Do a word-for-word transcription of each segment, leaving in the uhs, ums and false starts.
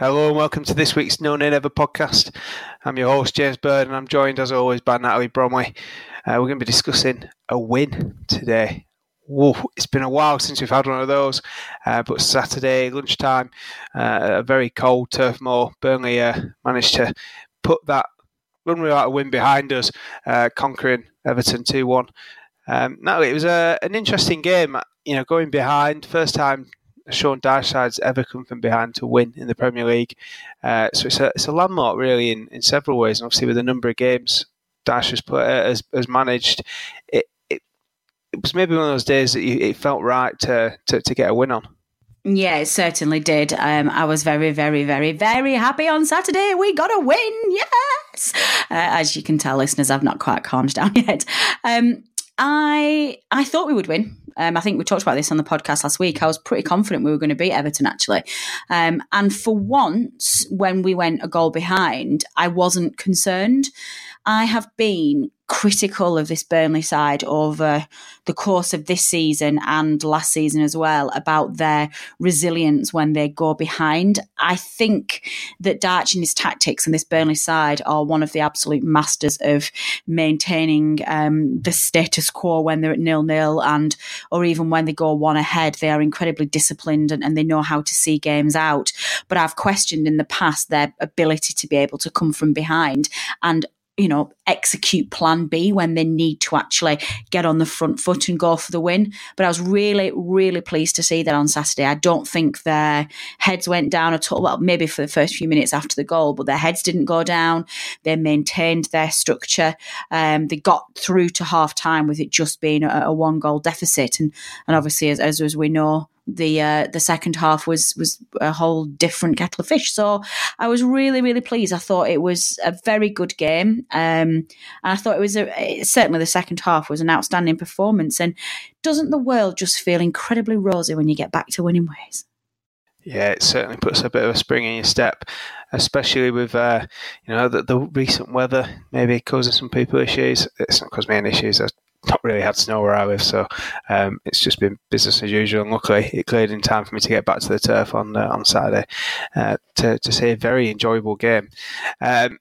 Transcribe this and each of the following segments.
Hello and welcome to this week's No Nay Never podcast. I'm your host, James Bird, and I'm joined as always by Natalie Bromley. Uh, we're going to be discussing a win today. Whoa, it's been a while since we've had one of those, uh, but Saturday lunchtime, uh, a very cold Turf Moor, Burnley uh, managed to put that run without a win behind us, uh, conquering Everton two one. Um, Natalie, it was a, an interesting game, you know, going behind, first time Sean Dyche side's ever come from behind to win in the Premier League. Uh, so it's a it's a landmark really in, in several ways, and obviously with the number of games Dyche has put uh, has, has managed, it, it it was maybe one of those days that you, it felt right to, to to get a win on. Yeah, it certainly did. Um, I was very, very, very, very happy on Saturday. We got a win, yes! Uh, as you can tell, listeners, I've not quite calmed down yet. Um, I I thought we would win. Um, I think we talked about this on the podcast last week. I was pretty confident we were going to beat Everton, actually. Um, and for once, when we went a goal behind, I wasn't concerned. I have been critical of this Burnley side over the course of this season and last season as well about their resilience when they go behind. I think that Dyche and his tactics and this Burnley side are one of the absolute masters of maintaining um, the status quo when they're at nil-nil and or even when they go one ahead. They are incredibly disciplined and, and they know how to see games out. But I've questioned in the past their ability to be able to come from behind and you know, execute plan B when they need to actually get on the front foot and go for the win. But I was really, really pleased to see that on Saturday. I don't think their heads went down at all. Well, maybe for the first few minutes after the goal, but their heads didn't go down. They maintained their structure. Um, they got through to half time with it just being a, a one goal deficit. And, and obviously, as, as, as we know, the uh, the second half was was a whole different kettle of fish. So I was really, really pleased. I thought it was a very good game. Um, and I thought it was, a, certainly the second half was an outstanding performance. And doesn't the world just feel incredibly rosy when you get back to winning ways? Yeah, it certainly puts a bit of a spring in your step, especially with uh, you know the, the recent weather maybe causing some people issues. It's not caused me any issues. I not really had snow where I live, so um, it's just been business as usual. And luckily, it cleared in time for me to get back to the turf on uh, on Saturday uh, to to see a very enjoyable game. Um,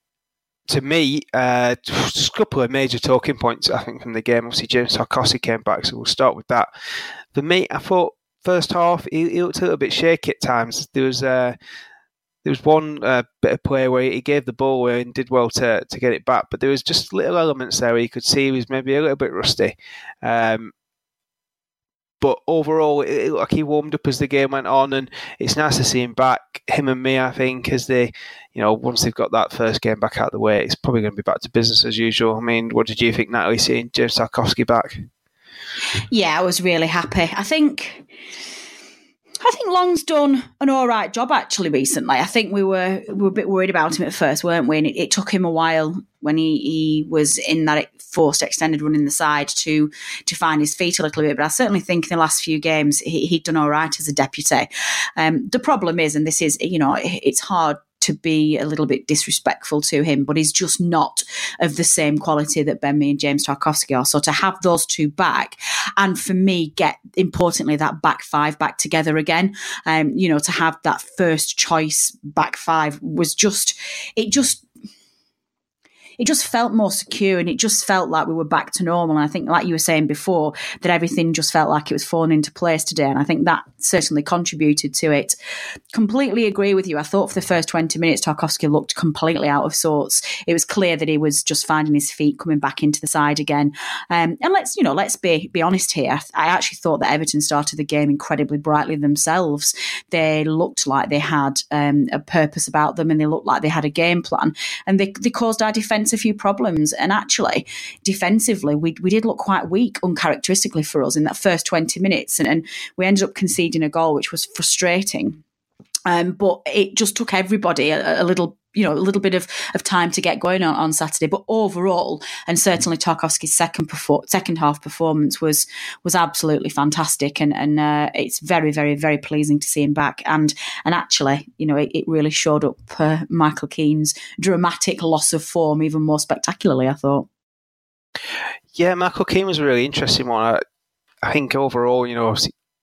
to me, uh, just a couple of major talking points I think from the game. Obviously, James Tarkowski came back, so we'll start with that. For me, I thought first half he, he looked a little bit shaky at times. There was uh, There was one uh, bit of play where he gave the ball away and did well to to get it back, but there was just little elements there where you could see he was maybe a little bit rusty. Um, but overall, it, it looked like he warmed up as the game went on, and it's nice to see him back. Him and me, I think, as they, you know, once they've got that first game back out of the way, it's probably going to be back to business as usual. I mean, what did you think, Natalie, seeing James Tarkowski back? Yeah, I was really happy. I think. I think Long's done an all right job actually recently. I think we were we were a bit worried about him at first, weren't we? And it, it took him a while when he, he was in that forced extended run in the side to to find his feet a little bit. But I certainly think in the last few games he, he'd done all right as a deputy. Um, the problem is, and this is, you know, it's hard to be a little bit disrespectful to him, but he's just not of the same quality that Ben Mee and James Tarkowski are. So to have those two back, and for me, get importantly that back five back together again, um, you know, to have that first choice back five was just, it just, it just felt more secure and it just felt like we were back to normal. And I think, like you were saying before, that everything just felt like it was falling into place today. And I think that certainly contributed to it. Completely agree with you. I thought for the first twenty minutes, Tarkowski looked completely out of sorts. It was clear that he was just finding his feet, coming back into the side again. Um, and let's, you know, let's be be honest here. I actually thought that Everton started the game incredibly brightly themselves. They looked like they had um, a purpose about them and they looked like they had a game plan. And they, they caused our defence a few problems, and actually defensively we we did look quite weak uncharacteristically for us in that first twenty minutes, and, and we ended up conceding a goal which was frustrating, um, but it just took everybody a, a little you know a little bit of, of time to get going on, on Saturday. But overall, and certainly Tarkowski's second perfor- second half performance was was absolutely fantastic, and and uh, it's very very very pleasing to see him back. And and actually, you know, it, it really showed up uh, Michael Keane's dramatic loss of form even more spectacularly, I thought. Yeah, Michael Keane was a really interesting one. I, I think overall, you know,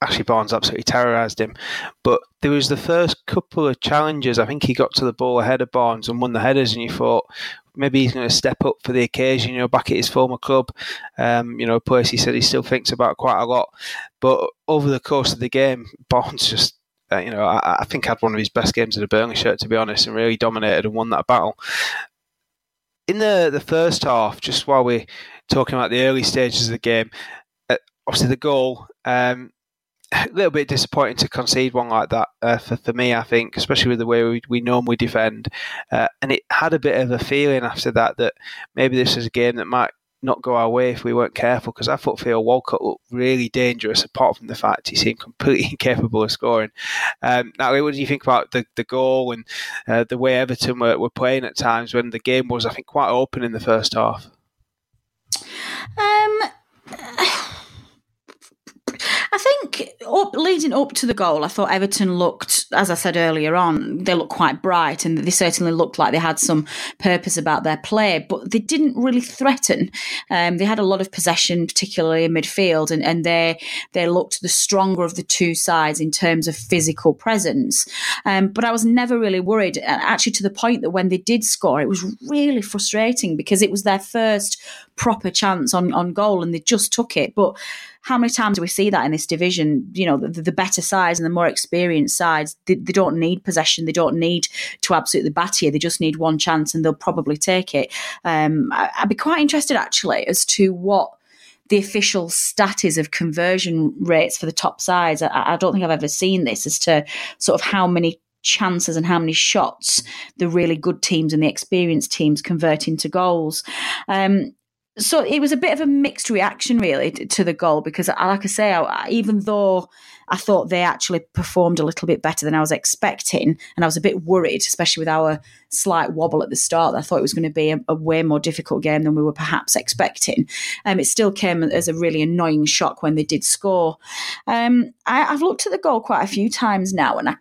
Ashley Barnes absolutely terrorised him. But there was the first couple of challenges. I think he got to the ball ahead of Barnes and won the headers, and you thought maybe he's going to step up for the occasion, you know, back at his former club. Um, you know, a place he said he still thinks about quite a lot. But over the course of the game, Barnes just, uh, you know, I, I think had one of his best games in a Burnley shirt, to be honest, and really dominated and won that battle. In the, the first half, just while we're talking about the early stages of the game, uh, obviously the goal, um, a little bit disappointing to concede one like that uh, for, for me, I think, especially with the way we, we normally defend. Uh, and it had a bit of a feeling after that that maybe this was a game that might not go our way if we weren't careful, because I thought Theo Walcott looked really dangerous, apart from the fact he seemed completely incapable of scoring. Um, Natalie, what do you think about the, the goal and uh, the way Everton were, were playing at times when the game was, I think, quite open in the first half? Um... I think up, leading up to the goal, I thought Everton looked, as I said earlier on, they looked quite bright, and they certainly looked like they had some purpose about their play, but they didn't really threaten. Um, they had a lot of possession, particularly in midfield, and, and they they looked the stronger of the two sides in terms of physical presence. Um, but I was never really worried, actually, to the point that when they did score, it was really frustrating because it was their first proper chance on, on goal, and they just took it. But how many times do we see that in this division? You know, the, the better sides and the more experienced sides, they, they don't need possession. They don't need to absolutely batter you. They just need one chance and they'll probably take it. Um, I, I'd be quite interested, actually, as to what the official stat is of conversion rates for the top sides. I, I don't think I've ever seen this as to sort of how many chances and how many shots the really good teams and the experienced teams convert into goals. Um, So it was a bit of a mixed reaction, really, to the goal because, like I say, I, even though I thought they actually performed a little bit better than I was expecting, and I was a bit worried, especially with our slight wobble at the start, I thought it was going to be a, a way more difficult game than we were perhaps expecting. Um, it still came as a really annoying shock when they did score. Um, I, I've looked at the goal quite a few times now, and I...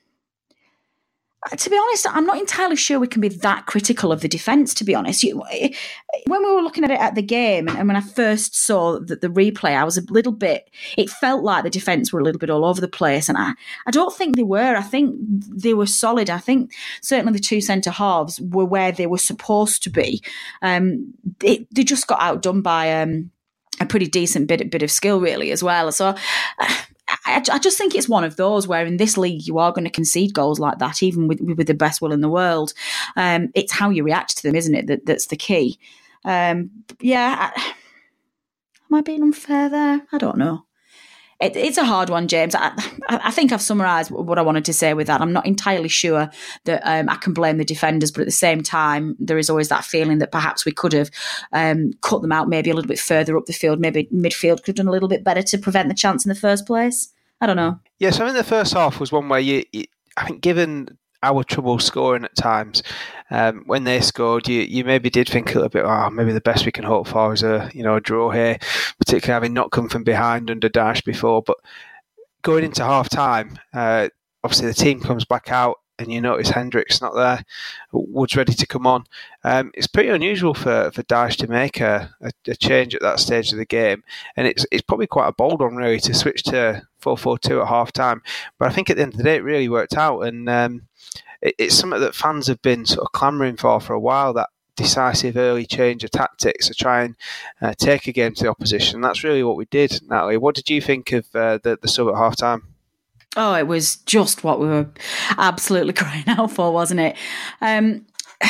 To be honest, I'm not entirely sure we can be that critical of the defence, to be honest. You, when we were looking at it at the game, and when I first saw the, the replay, I was a little bit, it felt like the defence were a little bit all over the place. And I, I don't think they were. I think they were solid. I think certainly the two centre halves were where they were supposed to be. Um, it, they just got outdone by um, a pretty decent bit, bit of skill, really, as well. So... Uh, I, I just think it's one of those where in this league you are going to concede goals like that, even with, with the best will in the world. Um, it's how you react to them, isn't it? That, that's the key. Um, yeah, I, am I being unfair there? I don't know. It, it's a hard one, James. I, I think I've summarised what I wanted to say with that. I'm not entirely sure that um, I can blame the defenders, but at the same time, there is always that feeling that perhaps we could have um, cut them out maybe a little bit further up the field. Maybe midfield could have done a little bit better to prevent the chance in the first place. I don't know. Yes, I mean the first half was one where you, you I think, given our trouble scoring at times, um, when they scored, you, you maybe did think a little bit, oh, maybe the best we can hope for is a you know a draw here, particularly having not come from behind under Dash before. But going into half time, uh, obviously the team comes back out, and you notice Hendricks not there, Wood's ready to come on. Um, it's pretty unusual for, for Daesh to make a, a, a change at that stage of the game, and it's it's probably quite a bold one, really, to switch to four four two at half time. But I think at the end of the day, it really worked out, and um, it, it's something that fans have been sort of clamouring for for a while, that decisive early change of tactics to try and uh, take a game to the opposition. And that's really what we did, Natalie. What did you think of uh, the, the sub at half time? Oh, it was just what we were absolutely crying out for, wasn't it? Um,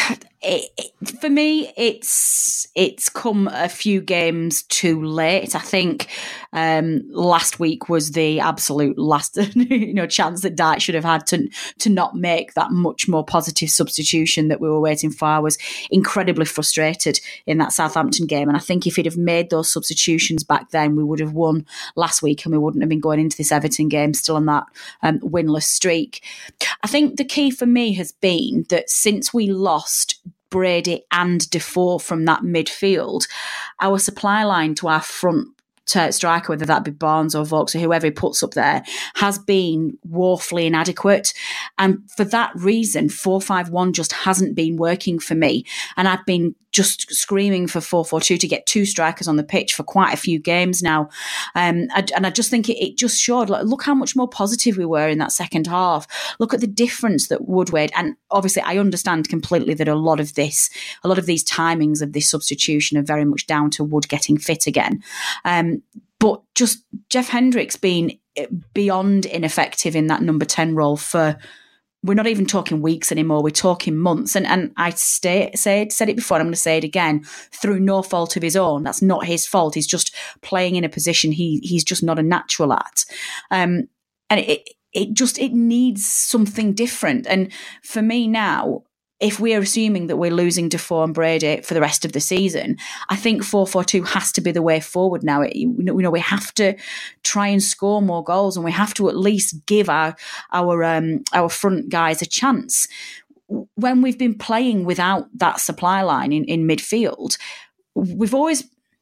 it, it for me, it's it's come a few games too late. I think um, last week was the absolute last you know chance that Dyche should have had to to not make that much more positive substitution that we were waiting for. I was incredibly frustrated in that Southampton game, and I think if he'd have made those substitutions back then, we would have won last week, and we wouldn't have been going into this Everton game still on that um, winless streak. I think the key for me has been that since we lost Brady and Defoe from that midfield, our supply line to our front uh, striker, whether that be Barnes or Vaux or whoever he puts up there, has been woefully inadequate. And for that reason, four five one just hasn't been working for me. And I've been just screaming for four four two to get two strikers on the pitch for quite a few games now. Um, I, and I just think it, it just showed, like, look how much more positive we were in that second half. Look at the difference that Wood made. And obviously I understand completely that a lot of this, a lot of these timings of this substitution are very much down to Wood getting fit again. Um, but just Jeff Hendricks being beyond ineffective in that number ten role for, we're not even talking weeks anymore, we're talking months. And and I stay, say, said it before, and I'm going to say it again, through no fault of his own. That's not his fault. He's just playing in a position he he's just not a natural at. Um, and it it just, it needs something different. And for me now, if we're assuming that we're losing Defoe and Brady for the rest of the season, I think four four two has to be the way forward now. It, you know, we have to try and score more goals, and we have to at least give our our um, our front guys a chance. When we've been playing without that supply line in, in midfield, we've always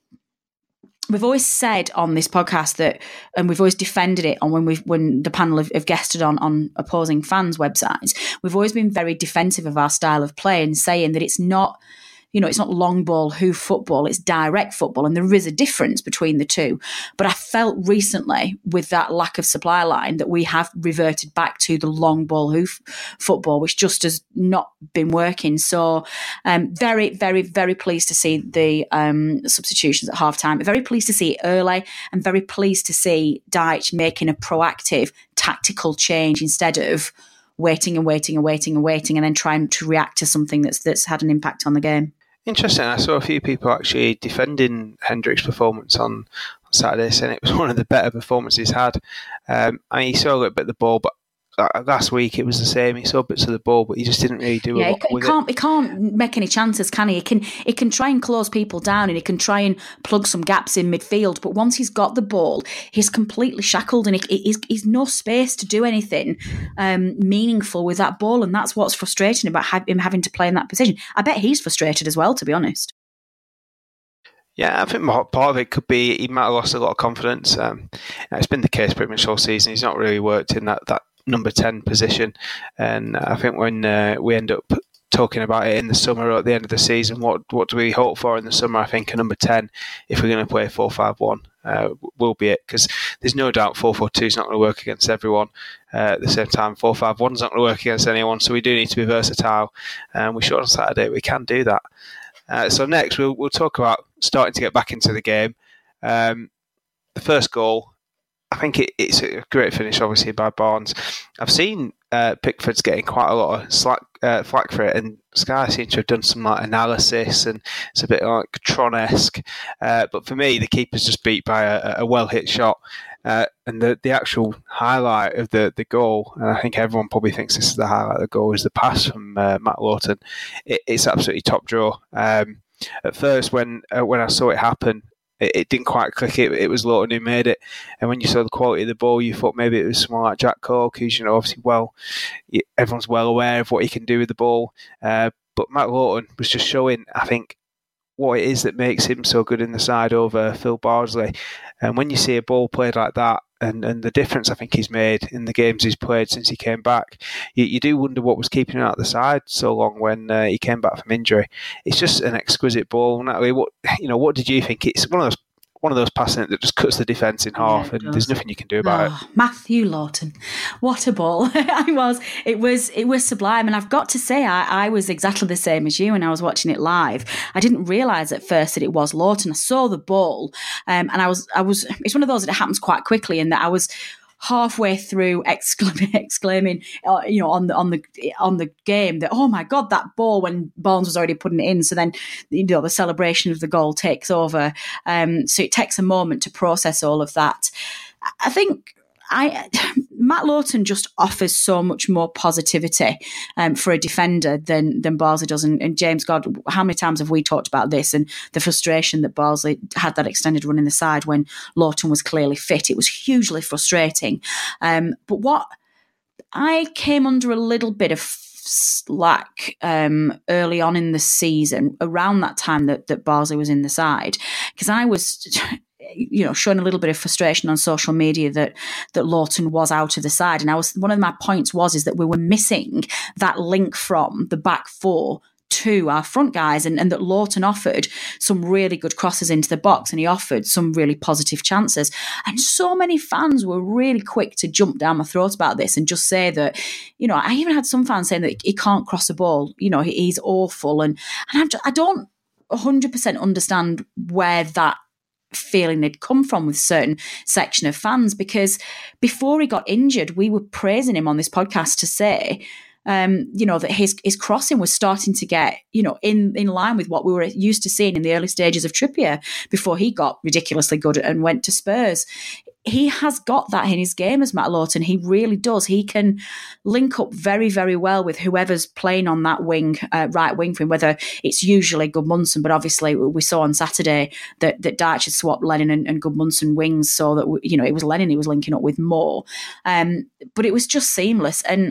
We've always said on this podcast that, and we've always defended it on when we've when the panel have, have guested on on opposing fans' websites. We've always been very defensive of our style of play and saying that it's not, you know, it's not long ball hoof football, it's direct football, and there is a difference between the two. But I felt recently with that lack of supply line that we have reverted back to the long ball hoof football, which just has not been working. So um, very, very, very pleased to see the um, substitutions at half time. Very pleased to see it early, and very pleased to see Dyche making a proactive tactical change instead of waiting and waiting and waiting and waiting and then trying to react to something that's that's had an impact on the game. Interesting. I saw a few people actually defending Hendricks' performance on, on Saturday, saying it was one of the better performances he's had. Um, I mean, he saw a little bit of the ball, but last week it was the same. He saw bits of the ball, but he just didn't really do yeah, a lot he, with he can't, it. He can't make any chances, can he? He can, he can try and close people down, and he can try and plug some gaps in midfield. But once he's got the ball, he's completely shackled, and he, he's, he's no space to do anything um, meaningful with that ball. And that's what's frustrating about him having to play in that position. I bet he's frustrated as well, to be honest. Yeah, I think part of it could be he might have lost a lot of confidence. Um, it's been the case pretty much all season. He's not really worked in that, that number ten position. And I think when uh, we end up talking about it in the summer or at the end of the season, what what do we hope for in the summer? I think a number ten, if we're going to play four five one, uh, will be it. Because there's no doubt four four two is not going to work against everyone. Uh, at the same time, four five one is not going to work against anyone. So we do need to be versatile. And we showed on Saturday we can do that. Uh, so next, we'll we'll talk about starting to get back into the game. Um, the first goal, I think it, it's a great finish, obviously, by Barnes. I've seen uh, Pickford's getting quite a lot of slack, uh, flack for it, and Sky seem to have done some like analysis, and it's a bit like Tron-esque. Uh, but for me, the keeper's just beat by a, a well-hit shot. Uh, and the, the actual highlight of the, the goal, and I think everyone probably thinks this is the highlight of the goal, is the pass from uh, Matt Lowton. It, it's absolutely top draw. Um, at first, when uh, when I saw it happen, it, it didn't quite click. It, it was Lowton who made it. And when you saw the quality of the ball, you thought maybe it was someone like Jack Cork, who's, you know, obviously well, everyone's well aware of what he can do with the ball. Uh, but Matt Lowton was just showing, I think, what it is that makes him so good in the side over Phil Bardsley. And when you see a ball played like that, and, and the difference I think he's made in the games he's played since he came back, you, you do wonder what was keeping him out of the side so long when uh, he came back from injury. It's just an exquisite ball. Natalie, what you know, what did you think? It's one of those one of those passing that just cuts the defence in half, yeah, and there's nothing you can do about oh, it. Matthew Lowton, what a ball! I was, it was, it was sublime, and I've got to say, I, I was exactly the same as you when I was watching it live. I didn't realise at first that it was Lowton. I saw the ball, um, and I was, I was. It's one of those that happens quite quickly, in that I was halfway through exclaiming, exclaiming uh, you know, on the on the on the game that, oh my God, that ball, when Barnes was already putting it in. So then, you know, the celebration of the goal takes over. Um, so it takes a moment to process all of that. I think I Matt Lowton just offers so much more positivity um, for a defender than than Barnsley does. And, and James, God, how many times have we talked about this and the frustration that Barnsley had that extended run in the side when Lowton was clearly fit? It was hugely frustrating. Um, but what I came under a little bit of slack um, early on in the season, around that time that, that Barnsley was in the side, because I was... you know, showing a little bit of frustration on social media that that Lowton was out of the side. And I was one of my points was is that we were missing that link from the back four to our front guys, and, and that Lowton offered some really good crosses into the box, and he offered some really positive chances. And so many fans were really quick to jump down my throat about this and just say that, you know, I even had some fans saying that he can't cross a ball, you know, he, he's awful. And, and I'm just, I don't one hundred percent understand where that feeling they'd come from with certain section of fans, because before he got injured, we were praising him on this podcast to say, um, you know, that his his crossing was starting to get, you know, in, in line with what we were used to seeing in the early stages of Trippier before he got ridiculously good and went to Spurs. He has got that in his game as Matt Lowton. He really does. He can link up very, very well with whoever's playing on that wing, uh, right wing for him, whether it's usually Gudmundsson, but obviously we saw on Saturday that, that Dyche had swapped Lennon and, and Gudmundsson wings, so that, you know, it was Lennon he was linking up with more. Um, but it was just seamless. And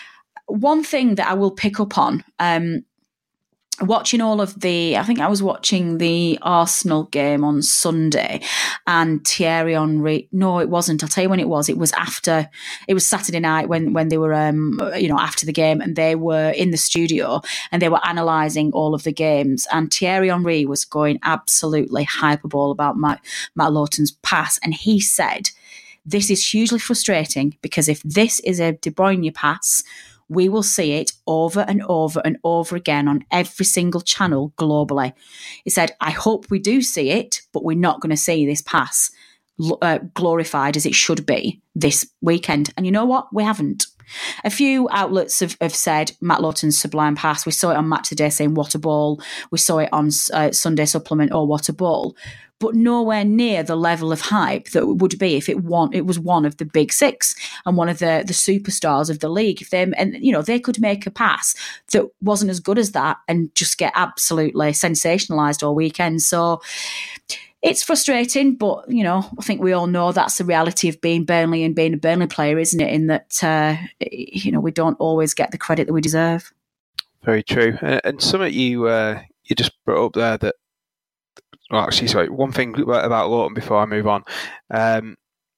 one thing that I will pick up on, um, watching all of the, I think I was watching the Arsenal game on Sunday, and Thierry Henry, no, it wasn't. I'll tell you when it was. It was after, it was Saturday night when, when they were, um, you know, after the game, and they were in the studio and they were analysing all of the games, and Thierry Henry was going absolutely hyperbole about Matt, Matt Lowton's pass. And he said, this is hugely frustrating because if this is a De Bruyne pass, we will see it over and over and over again on every single channel globally. He said, I hope we do see it, but we're not going to see this pass uh, glorified as it should be this weekend. And you know what? We haven't. A few outlets have, have said Matt Lowton's sublime pass. We saw it on Match Today saying, what a ball. We saw it on uh, Sunday Supplement, oh, what a ball. But nowhere near the level of hype that it would be if it won, it was one of the big six and one of the, the superstars of the league. If they, and you know, they could make a pass that wasn't as good as that and just get absolutely sensationalised all weekend. So it's frustrating, but you know, I think we all know that's the reality of being Burnley and being a Burnley player, isn't it? In that, uh, you know, we don't always get the credit that we deserve. Very true. And something you uh, you just brought up there that. Well, actually, sorry, one thing about Lowton before I move on. Um,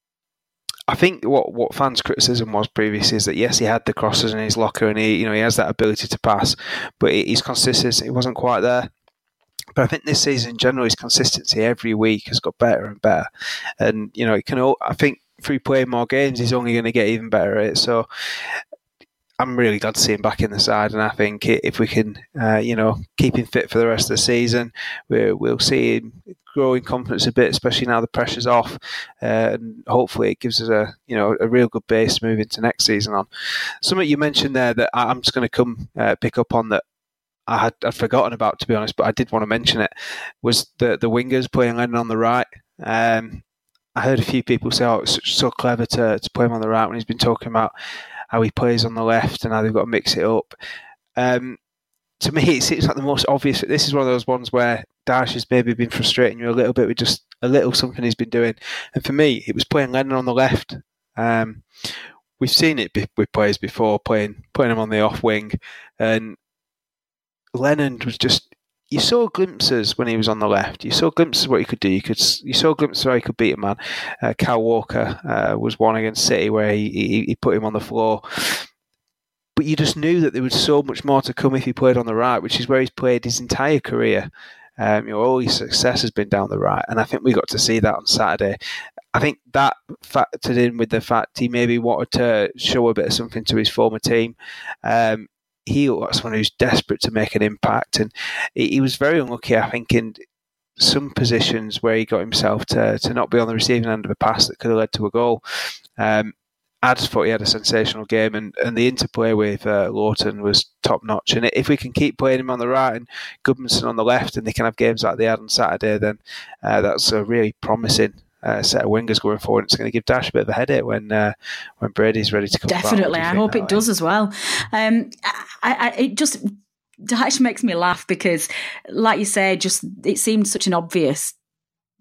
I think what, what fans' criticism was previously is that, yes, he had the crosses in his locker and he, you know, he has that ability to pass, but his consistency wasn't quite there. But I think this season in general, his consistency every week has got better and better. And, you know, it can. I think through playing more games, he's only going to get even better at it. So I'm really glad to see him back in the side, and I think if we can, uh, you know, keep him fit for the rest of the season, we'll, we'll see him grow in confidence a bit, especially now the pressure's off, uh, and hopefully it gives us a, you know, a real good base to move into next season on. Something you mentioned there that I'm just going to come uh, pick up on that I had I'd forgotten about, to be honest, but I did want to mention it, was the the wingers playing Lennon on the right. Um, I heard a few people say, "Oh, it's so clever to to play him on the right," when he's been talking about how he plays on the left and how they've got to mix it up. Um, to me, it seems like the most obvious. This is one of those ones where Dyche has maybe been frustrating you a little bit with just a little something he's been doing. And for me, it was playing Lennon on the left. Um, we've seen it with players before, playing playing him on the off wing. And Lennon was just, you saw glimpses when he was on the left. You saw glimpses of what he could do. You could, you saw glimpses of how he could beat a man. Uh, Kyle Walker uh, was one against City where he, he he put him on the floor. But you just knew that there was so much more to come if he played on the right, which is where he's played his entire career. Um, you know, all his success has been down the right, and I think we got to see that on Saturday. I think that factored in with the fact he maybe wanted to show a bit of something to his former team. Um, He was someone who's desperate to make an impact, and he was very unlucky, I think, in some positions where he got himself to, to not be on the receiving end of a pass that could have led to a goal. Um, I just thought he had a sensational game, and, and the interplay with uh, Lowton was top notch. And if we can keep playing him on the right and Gudmundsson on the left, and they can have games like they had on Saturday, then uh, that's a really promising Uh, set of wingers going forward. It's going to give Dyche a bit of a headache when uh, when Brady's ready to come back. Definitely, I hope it does as well. Um, I, I, it just Dyche makes me laugh because, like you said, just it seemed such an obvious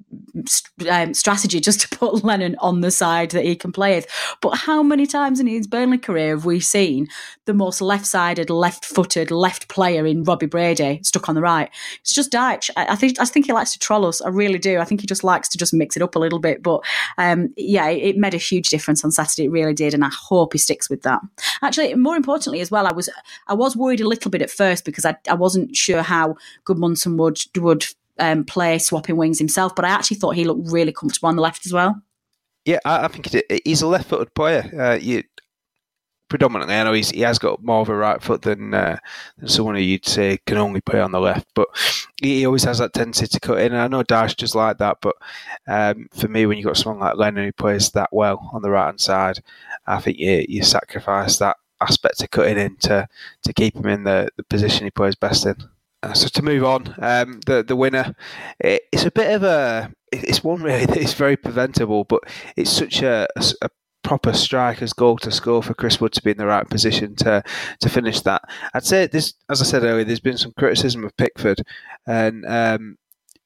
Um, strategy just to put Lennon on the side that he can play with. But how many times in his Burnley career have we seen the most left-sided, left-footed, left player in Robbie Brady stuck on the right? It's just Dyche. I, I think I think he likes to troll us. I really do. I think he just likes to just mix it up a little bit. But um, yeah, it, it made a huge difference on Saturday. It really did, and I hope he sticks with that. Actually, more importantly as well, I was I was worried a little bit at first because I, I wasn't sure how Goodmanson would would. Um, play swapping wings himself, but I actually thought he looked really comfortable on the left as well. Yeah, I, I think he's a left-footed player. Uh, you, predominantly, I know he's, he has got more of a right foot than, uh, than someone who you'd say can only play on the left, but he always has that tendency to cut in. And I know Dyche just like that, but um, for me, when you've got someone like Lennon who plays that well on the right-hand side, I think you, you sacrifice that aspect of cutting in to, to keep him in the, the position he plays best in. Uh, so to move on, um, the the winner, it, it's a bit of a, it's one really that is very preventable, but it's such a, a, a proper striker's goal to score for Chris Wood to be in the right position to to finish that. I'd say this, as I said earlier, there's been some criticism of Pickford, and um,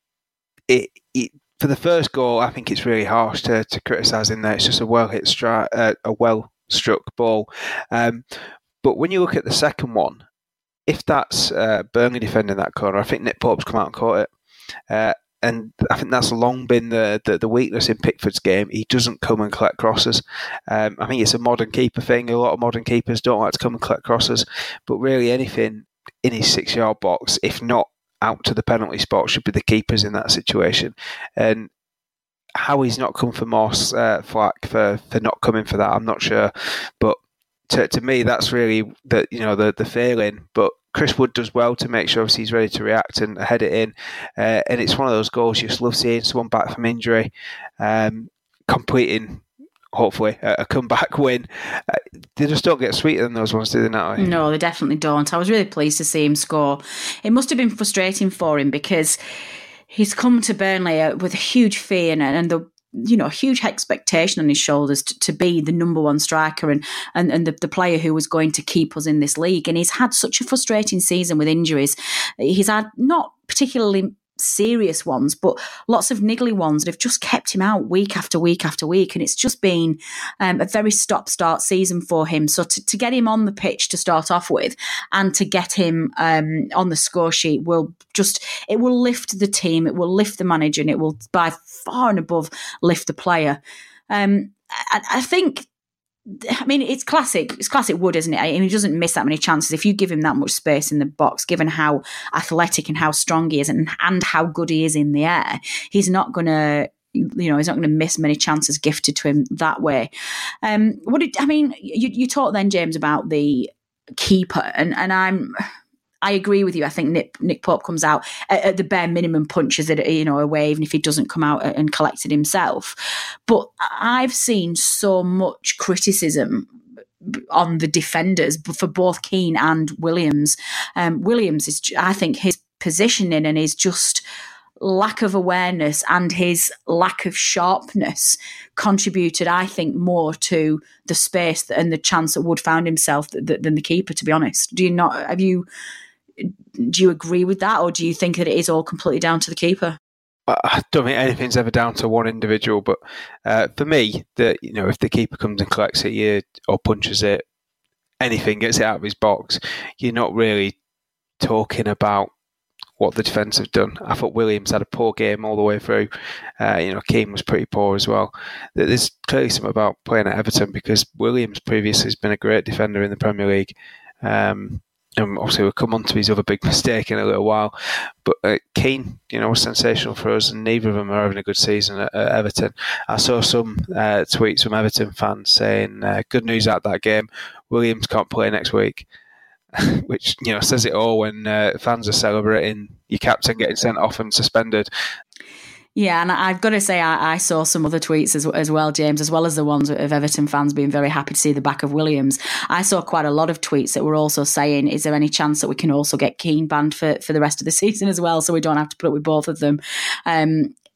it, it for the first goal, I think it's really harsh to to criticise him there. It's just a well hit strike, uh, a well struck ball, um, but when you look at the second one. If that's uh, Burnley defending that corner, I think Nick Pope's come out and caught it. Uh, and I think that's long been the, the, the weakness in Pickford's game. He doesn't come and collect crosses. Um, I think it's a modern keeper thing. A lot of modern keepers don't like to come and collect crosses. But really anything in his six-yard box, if not out to the penalty spot, should be the keepers in that situation. And how he's not come for more uh, flack for, for not coming for that, I'm not sure. But To, to me, that's really the you know the the failing. But Chris Wood does well to make sure obviously he's ready to react and head it in. Uh, and it's one of those goals you just love seeing someone back from injury, um, completing hopefully a, a comeback win. Uh, they just don't get sweeter than those ones, do they, Natalie? No, they definitely don't. I was really pleased to see him score. It must have been frustrating for him because he's come to Burnley with a huge fear and, and the you know, huge expectation on his shoulders to, to be the number one striker and and, and the, the player who was going to keep us in this league. And he's had such a frustrating season with injuries. He's had not particularly serious ones, but lots of niggly ones that have just kept him out week after week after week. And it's just been um, a very stop-start season for him. So to, to get him on the pitch to start off with and to get him um, on the score sheet will just, it will lift the team, it will lift the manager, and it will by far and above lift the player. Um, I, I think I mean, it's classic. It's classic Wood, isn't it? I mean, he doesn't miss that many chances. If you give him that much space in the box, given how athletic and how strong he is, and and how good he is in the air, he's not going to. You know, he's not going to miss many chances gifted to him that way. Um, what did I mean? You you talked then, James, about the keeper, and and I'm. I agree with you. I think Nick, Nick Pope comes out at, at the bare minimum, punches it, you know, away, even if he doesn't come out and collect it himself. But I've seen so much criticism on the defenders for both Keane and Williams. Um, Williams is, I think, his positioning and his just lack of awareness and his lack of sharpness contributed, I think, more to the space and the chance that Wood found himself than the keeper, to be honest. Do you not, have you, do you agree with that, or do you think that it is all completely down to the keeper? I don't think anything's ever down to one individual, but uh, for me, the you know, if the keeper comes and collects it you, or punches it, anything, gets it out of his box, you're not really talking about what the defence have done. I thought Williams had a poor game all the way through. Uh, you know, Keane was pretty poor as well. There's clearly something about playing at Everton, because Williams previously has been a great defender in the Premier League. Um, and obviously we'll come on to his other big mistake in a little while. But uh, Keane, you know, was sensational for us, and neither of them are having a good season at, at Everton. I saw some uh, tweets from Everton fans saying, uh, good news out that game, Williams can't play next week. Which, you know, says it all when uh, fans are celebrating your captain getting sent off and suspended. Yeah, and I've got to say, I, I saw some other tweets as, as well, James, as well as the ones of Everton fans being very happy to see the back of Williams. I saw quite a lot of tweets that were also saying, is there any chance that we can also get Keane banned for, for the rest of the season as well, so we don't have to put up with both of them? Um,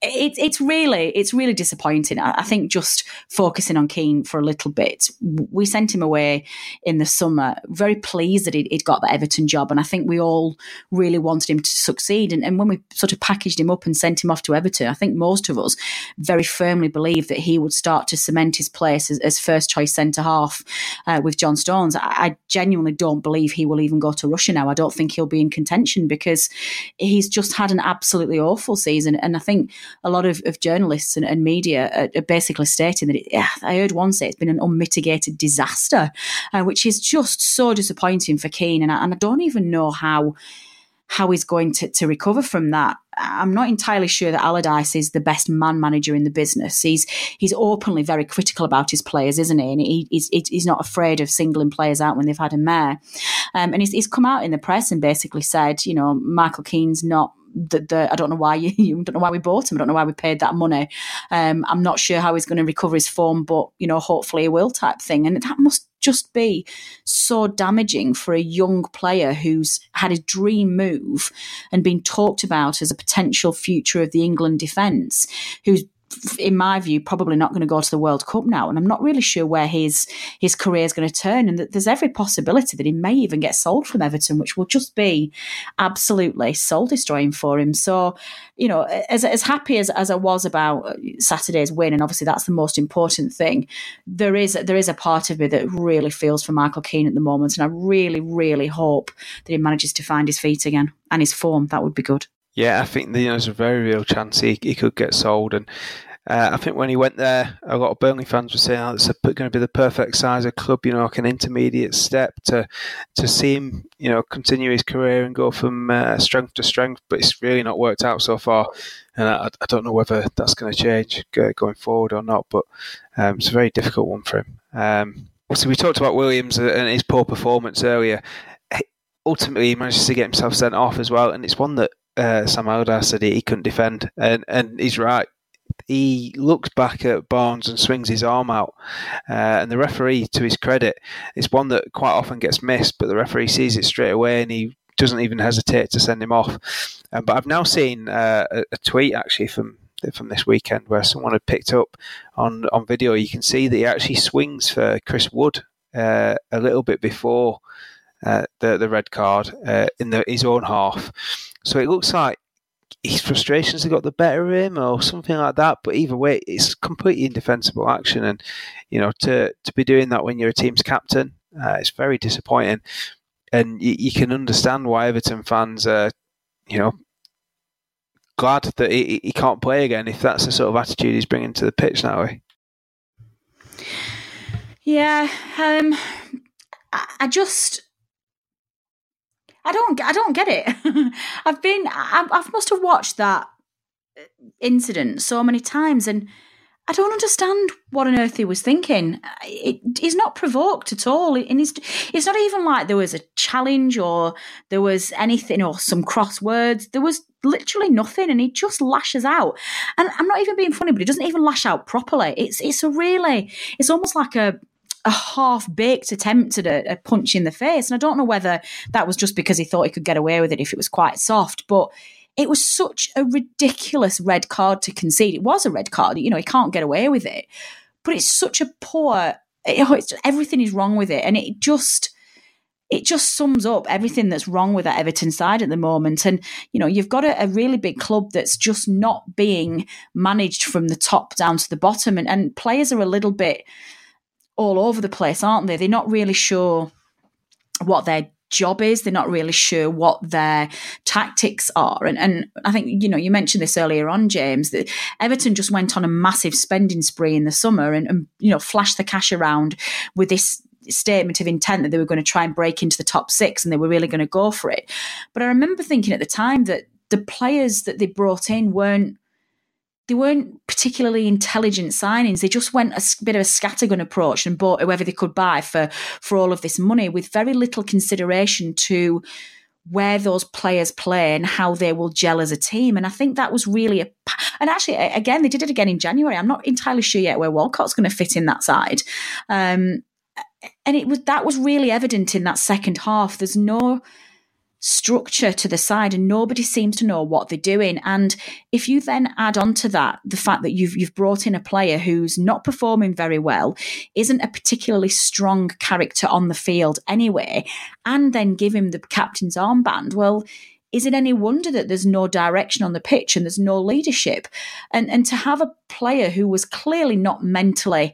It's it's really it's really disappointing. I, I think just focusing on Keane for a little bit. We sent him away in the summer, very pleased that he'd, he'd got the Everton job, and I think we all really wanted him to succeed. And, and when we sort of packaged him up and sent him off to Everton, I think most of us very firmly believed that he would start to cement his place as, as first choice centre half uh, with John Stones. I, I genuinely don't believe he will even go to Russia now. I don't think he'll be in contention because he's just had an absolutely awful season, and I think a lot of, of journalists and, and media are, are basically stating that it, yeah, I heard one say it's been an unmitigated disaster, uh, which is just so disappointing for Keane. And I, and I don't even know how how he's going to, to recover from that. I'm not entirely sure that Allardyce is the best man manager in the business. He's he's openly very critical about his players, isn't he? And he, he's, he's not afraid of singling players out when they've had a mare. Um, and he's, he's come out in the press and basically said, you know, Michael Keane's not The, the, I don't know why you, you don't know why we bought him. I don't know why we paid that money. Um, I'm not sure how he's going to recover his form, but you know, hopefully he will, type thing. And that must just be so damaging for a young player who's had a dream move and been talked about as a potential future of the England defence, who's, in my view, probably not going to go to the World Cup now. And I'm not really sure where his his career is going to turn. And that there's every possibility that he may even get sold from Everton, which will just be absolutely soul destroying for him. So, you know, as as happy as, as I was about Saturday's win, and obviously that's the most important thing, there is there is a part of me that really feels for Michael Keane at the moment. And I really, really hope that he manages to find his feet again and his form. That would be good. Yeah, I think you know, there's a very real chance he, he could get sold. And uh, I think when he went there, a lot of Burnley fans were saying, oh, it's going to be the perfect size of club, you know, like an intermediate step to to see him, you know, continue his career and go from uh, strength to strength. But it's really not worked out so far. And I, I don't know whether that's going to change going forward or not. But um, it's a very difficult one for him. Um, also, we talked about Williams and his poor performance earlier. Ultimately, he managed to get himself sent off as well. And it's one that Uh, Sam Allardyce said he, he couldn't defend, and and he's right. He looks back at Barnes and swings his arm out, uh, and the referee, to his credit, it's one that quite often gets missed, but the referee sees it straight away and he doesn't even hesitate to send him off. Um, but I've now seen uh, a, a tweet actually from from this weekend where someone had picked up on on video. You can see that he actually swings for Chris Wood uh, a little bit before uh, the the red card uh, in the his own half. So it looks like his frustrations have got the better of him or something like that. But either way, it's completely indefensible action. And, you know, to, to be doing that when you're a team's captain, uh, it's very disappointing. And you, you can understand why Everton fans are, you know, glad that he, he can't play again if that's the sort of attitude he's bringing to the pitch that way. Yeah, um, I, I just... I don't, I don't get it. I've been, I, I must have watched that incident so many times, and I don't understand what on earth he was thinking. It, he's not provoked at all, and he's, it's not even like there was a challenge or there was anything or some cross words. There was literally nothing, and he just lashes out. And I'm not even being funny, but he doesn't even lash out properly. It's, it's a really, it's almost like a. a half-baked attempt at a, a punch in the face. And I don't know whether that was just because he thought he could get away with it if it was quite soft, but it was such a ridiculous red card to concede. It was a red card, you know, he can't get away with it, but it's such a poor, you know, it's, everything is wrong with it. And it just, it just sums up everything that's wrong with that Everton side at the moment. And, you know, you've got a, a really big club that's just not being managed from the top down to the bottom. And, and players are a little bit all over the place, aren't they? They're not really sure what their job is. They're not really sure what their tactics are. And and I think, you know, you mentioned this earlier on, James, that Everton just went on a massive spending spree in the summer and, and you know, flashed the cash around with this statement of intent that they were going to try and break into the top six and they were really going to go for it. But I remember thinking at the time that the players that they brought in weren't They weren't particularly intelligent signings. They just went a bit of a scattergun approach and bought whoever they could buy for, for all of this money with very little consideration to where those players play and how they will gel as a team. And I think that was really a... And actually, again, they did it again in January. I'm not entirely sure yet where Walcott's going to fit in that side. Um, and it was that was really evident in that second half. There's no... structure to the side, and nobody seems to know what they're doing. And if you then add on to that the fact that you've you've brought in a player who's not performing very well, isn't a particularly strong character on the field anyway, and then give him the captain's armband, well, is it any wonder that there's no direction on the pitch and there's no leadership? And and to have a player who was clearly not mentally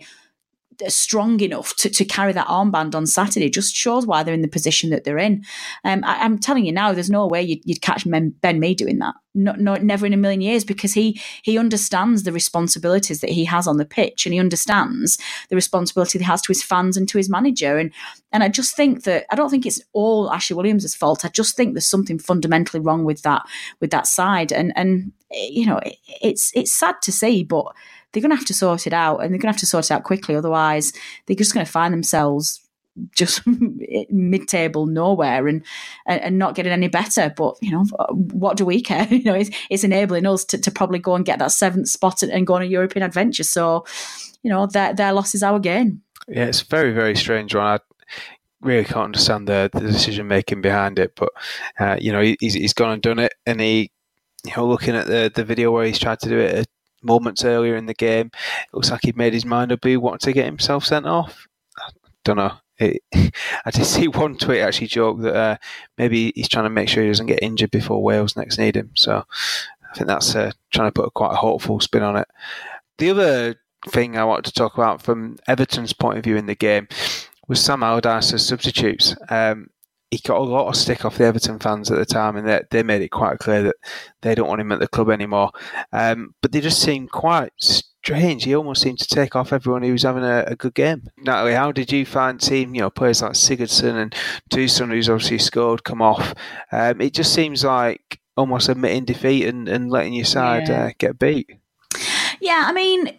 strong enough to, to carry that armband on Saturday just shows why they're in the position that they're in. Um, I, I'm telling you now, there's no way you'd, you'd catch Ben, Ben Mee doing that. No, no, never in a million years, because he he understands the responsibilities that he has on the pitch, and he understands the responsibility he has to his fans and to his manager. And and I just think that I don't think it's all Ashley Williams' fault. I just think there's something fundamentally wrong with that with that side. And and you know, it, it's it's sad to see, but they're going to have to sort it out, and they're going to have to sort it out quickly. Otherwise, they're just going to find themselves just mid-table nowhere and and not getting any better. But, you know, what do we care? You know, it's, it's enabling us to, to probably go and get that seventh spot and, and go on a European adventure. So, you know, their, their loss is our gain. Yeah, it's a very, very strange one. I really can't understand the, the decision-making behind it. But, uh, you know, he's, he's gone and done it. And he, you know, looking at the, the video where he's tried to do it moments earlier in the game, it looks like he'd made his mind up. He wanted to get himself sent off. I don't know. It, I did see one tweet actually joke that uh, maybe he's trying to make sure he doesn't get injured before Wales next need him. So I think that's uh, trying to put a quite a hopeful spin on it. The other thing I wanted to talk about from Everton's point of view in the game was Sam Allardyce's substitutes. Um, he got a lot of stick off the Everton fans at the time, and they, they made it quite clear that they don't want him at the club anymore. Um, but they just seemed quite strange. He almost seemed to take off everyone who was having a, a good game. Natalie, how did you find seeing, you know, players like Sigurdsson and Tucson, who's obviously scored, come off? Um, it just seems like almost admitting defeat and, and letting your side yeah. uh, get beat. Yeah, I mean,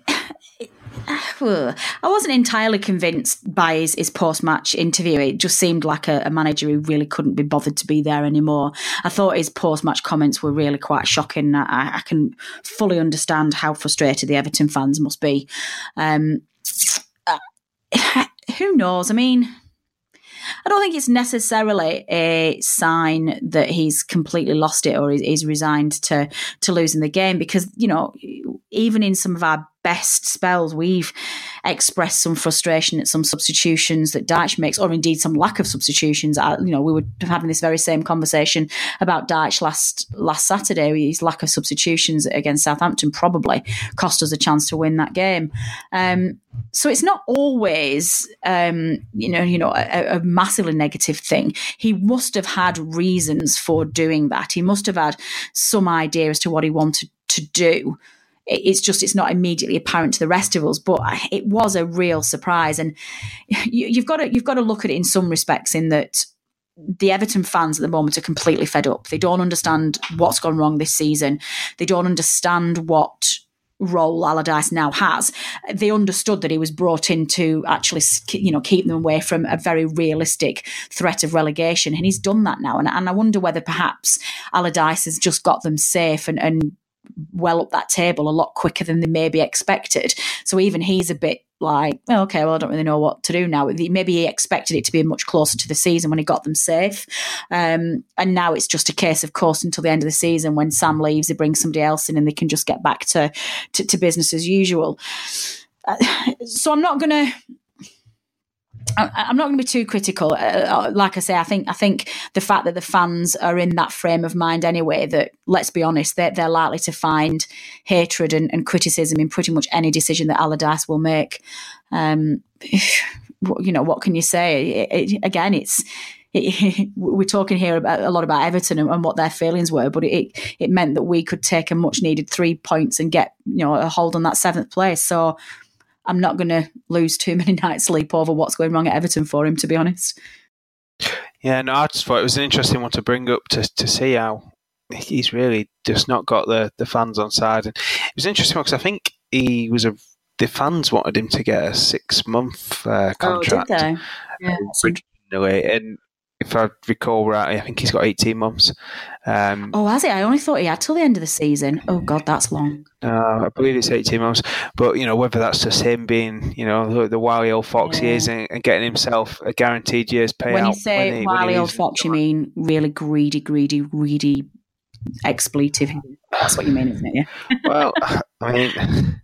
I wasn't entirely convinced by his, his post-match interview. It just seemed like a, a manager who really couldn't be bothered to be there anymore. I thought his post-match comments were really quite shocking. I, I can fully understand how frustrated the Everton fans must be. Um, uh, who knows? I mean, I don't think it's necessarily a sign that he's completely lost it or he's resigned to to losing the game, because, you know, even in some of our best spells, we've expressed some frustration at some substitutions that Dyche makes, or indeed some lack of substitutions. I, you know, we were having this very same conversation about Dyche last last Saturday. His lack of substitutions against Southampton probably cost us a chance to win that game. Um, so it's not always, um, you know, you know, a, a massively negative thing. He must have had reasons for doing that. He must have had some idea as to what he wanted to do. It's just, it's not immediately apparent to the rest of us, but it was a real surprise. And you, you've got to, you've got to look at it in some respects, in that the Everton fans at the moment are completely fed up. They don't understand what's gone wrong this season. They don't understand what role Allardyce now has. They understood that he was brought in to actually, you know, keep them away from a very realistic threat of relegation. And he's done that now. And, and I wonder whether perhaps Allardyce has just got them safe and, and well up that table a lot quicker than they maybe expected. So even he's a bit like, well, okay, well, I don't really know what to do now. Maybe he expected it to be much closer to the season when he got them safe. Um, and now it's just a case of course until the end of the season. When Sam leaves, they bring somebody else in and they can just get back to, to, to business as usual. Uh, so I'm not going to I'm not going to be too critical. Uh, like I say, I think I think the fact that the fans are in that frame of mind anyway, that, let's be honest, they're, they're likely to find hatred and, and criticism in pretty much any decision that Allardyce will make. Um, you know, what can you say? It, it, again, it's it, we're talking here about a lot about Everton and, and what their feelings were, but it it meant that we could take a much needed three points and get, you know, a hold on that seventh place. So I'm not going to lose too many nights' sleep over what's going wrong at Everton for him, to be honest. Yeah, no, I just thought it was an interesting one to bring up to to see how he's really just not got the, the fans on side. And it was interesting because I think he was a the fans wanted him to get a six month uh, contract. Oh, did they? Yeah. Originally, and if I recall rightly, I think he's got eighteen months. Um, oh, has he? I only thought he had till the end of the season. Oh, God, that's long. Uh, I believe it's eighteen months. But, you know, whether that's just him being, you know, the, the wily old fox yeah. he is and, and getting himself a guaranteed year's payout. When you say when he, wily when old fox, you mean really greedy, greedy, greedy expletive. That's what you mean, isn't it? Yeah. Well, I mean,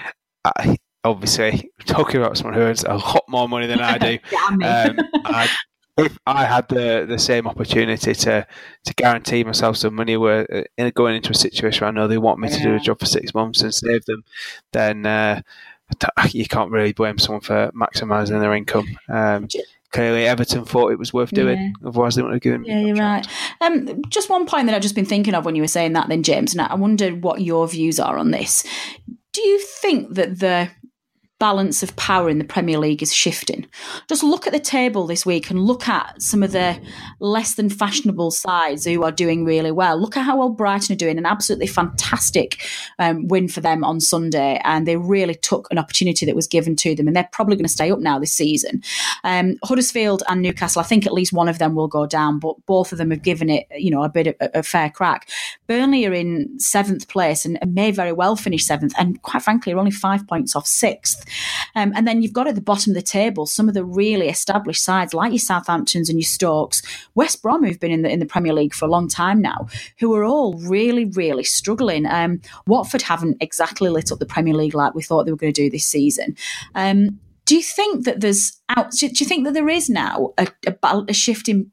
I, obviously, talking about someone who earns a lot more money than I do, um, I, if I had the, the same opportunity to, to guarantee myself some money, where uh, going into a situation where I know they want me to yeah. do a job for six months and save them, then uh, you can't really blame someone for maximising their income. Um, clearly, Everton thought it was worth doing, yeah. otherwise they wouldn't have given. Yeah, you're right. Um, just one point that I've just been thinking of when you were saying that, then James, and I wondered what your views are on this. Do you think that the balance of power in the Premier League is shifting? Just look at the table this week and look at some of the less than fashionable sides who are doing really well. Look at how well Brighton are doing, an absolutely fantastic um, win for them on Sunday, and they really took an opportunity that was given to them, and they're probably going to stay up now this season. Um, Huddersfield and Newcastle, I think at least one of them will go down, but both of them have given it, you know, a bit of a, a fair crack. Burnley are in seventh place and, and may very well finish seventh, and quite frankly are only five points off sixth. Um, and then you've got at the bottom of the table some of the really established sides like your Southamptons and your Stokes, West Brom, who've been in the in the Premier League for a long time now, who are all really, really struggling. Um, Watford haven't exactly lit up the Premier League like we thought they were going to do this season. Um, do you think that there's out? Do you think that there is now a, a, a shift in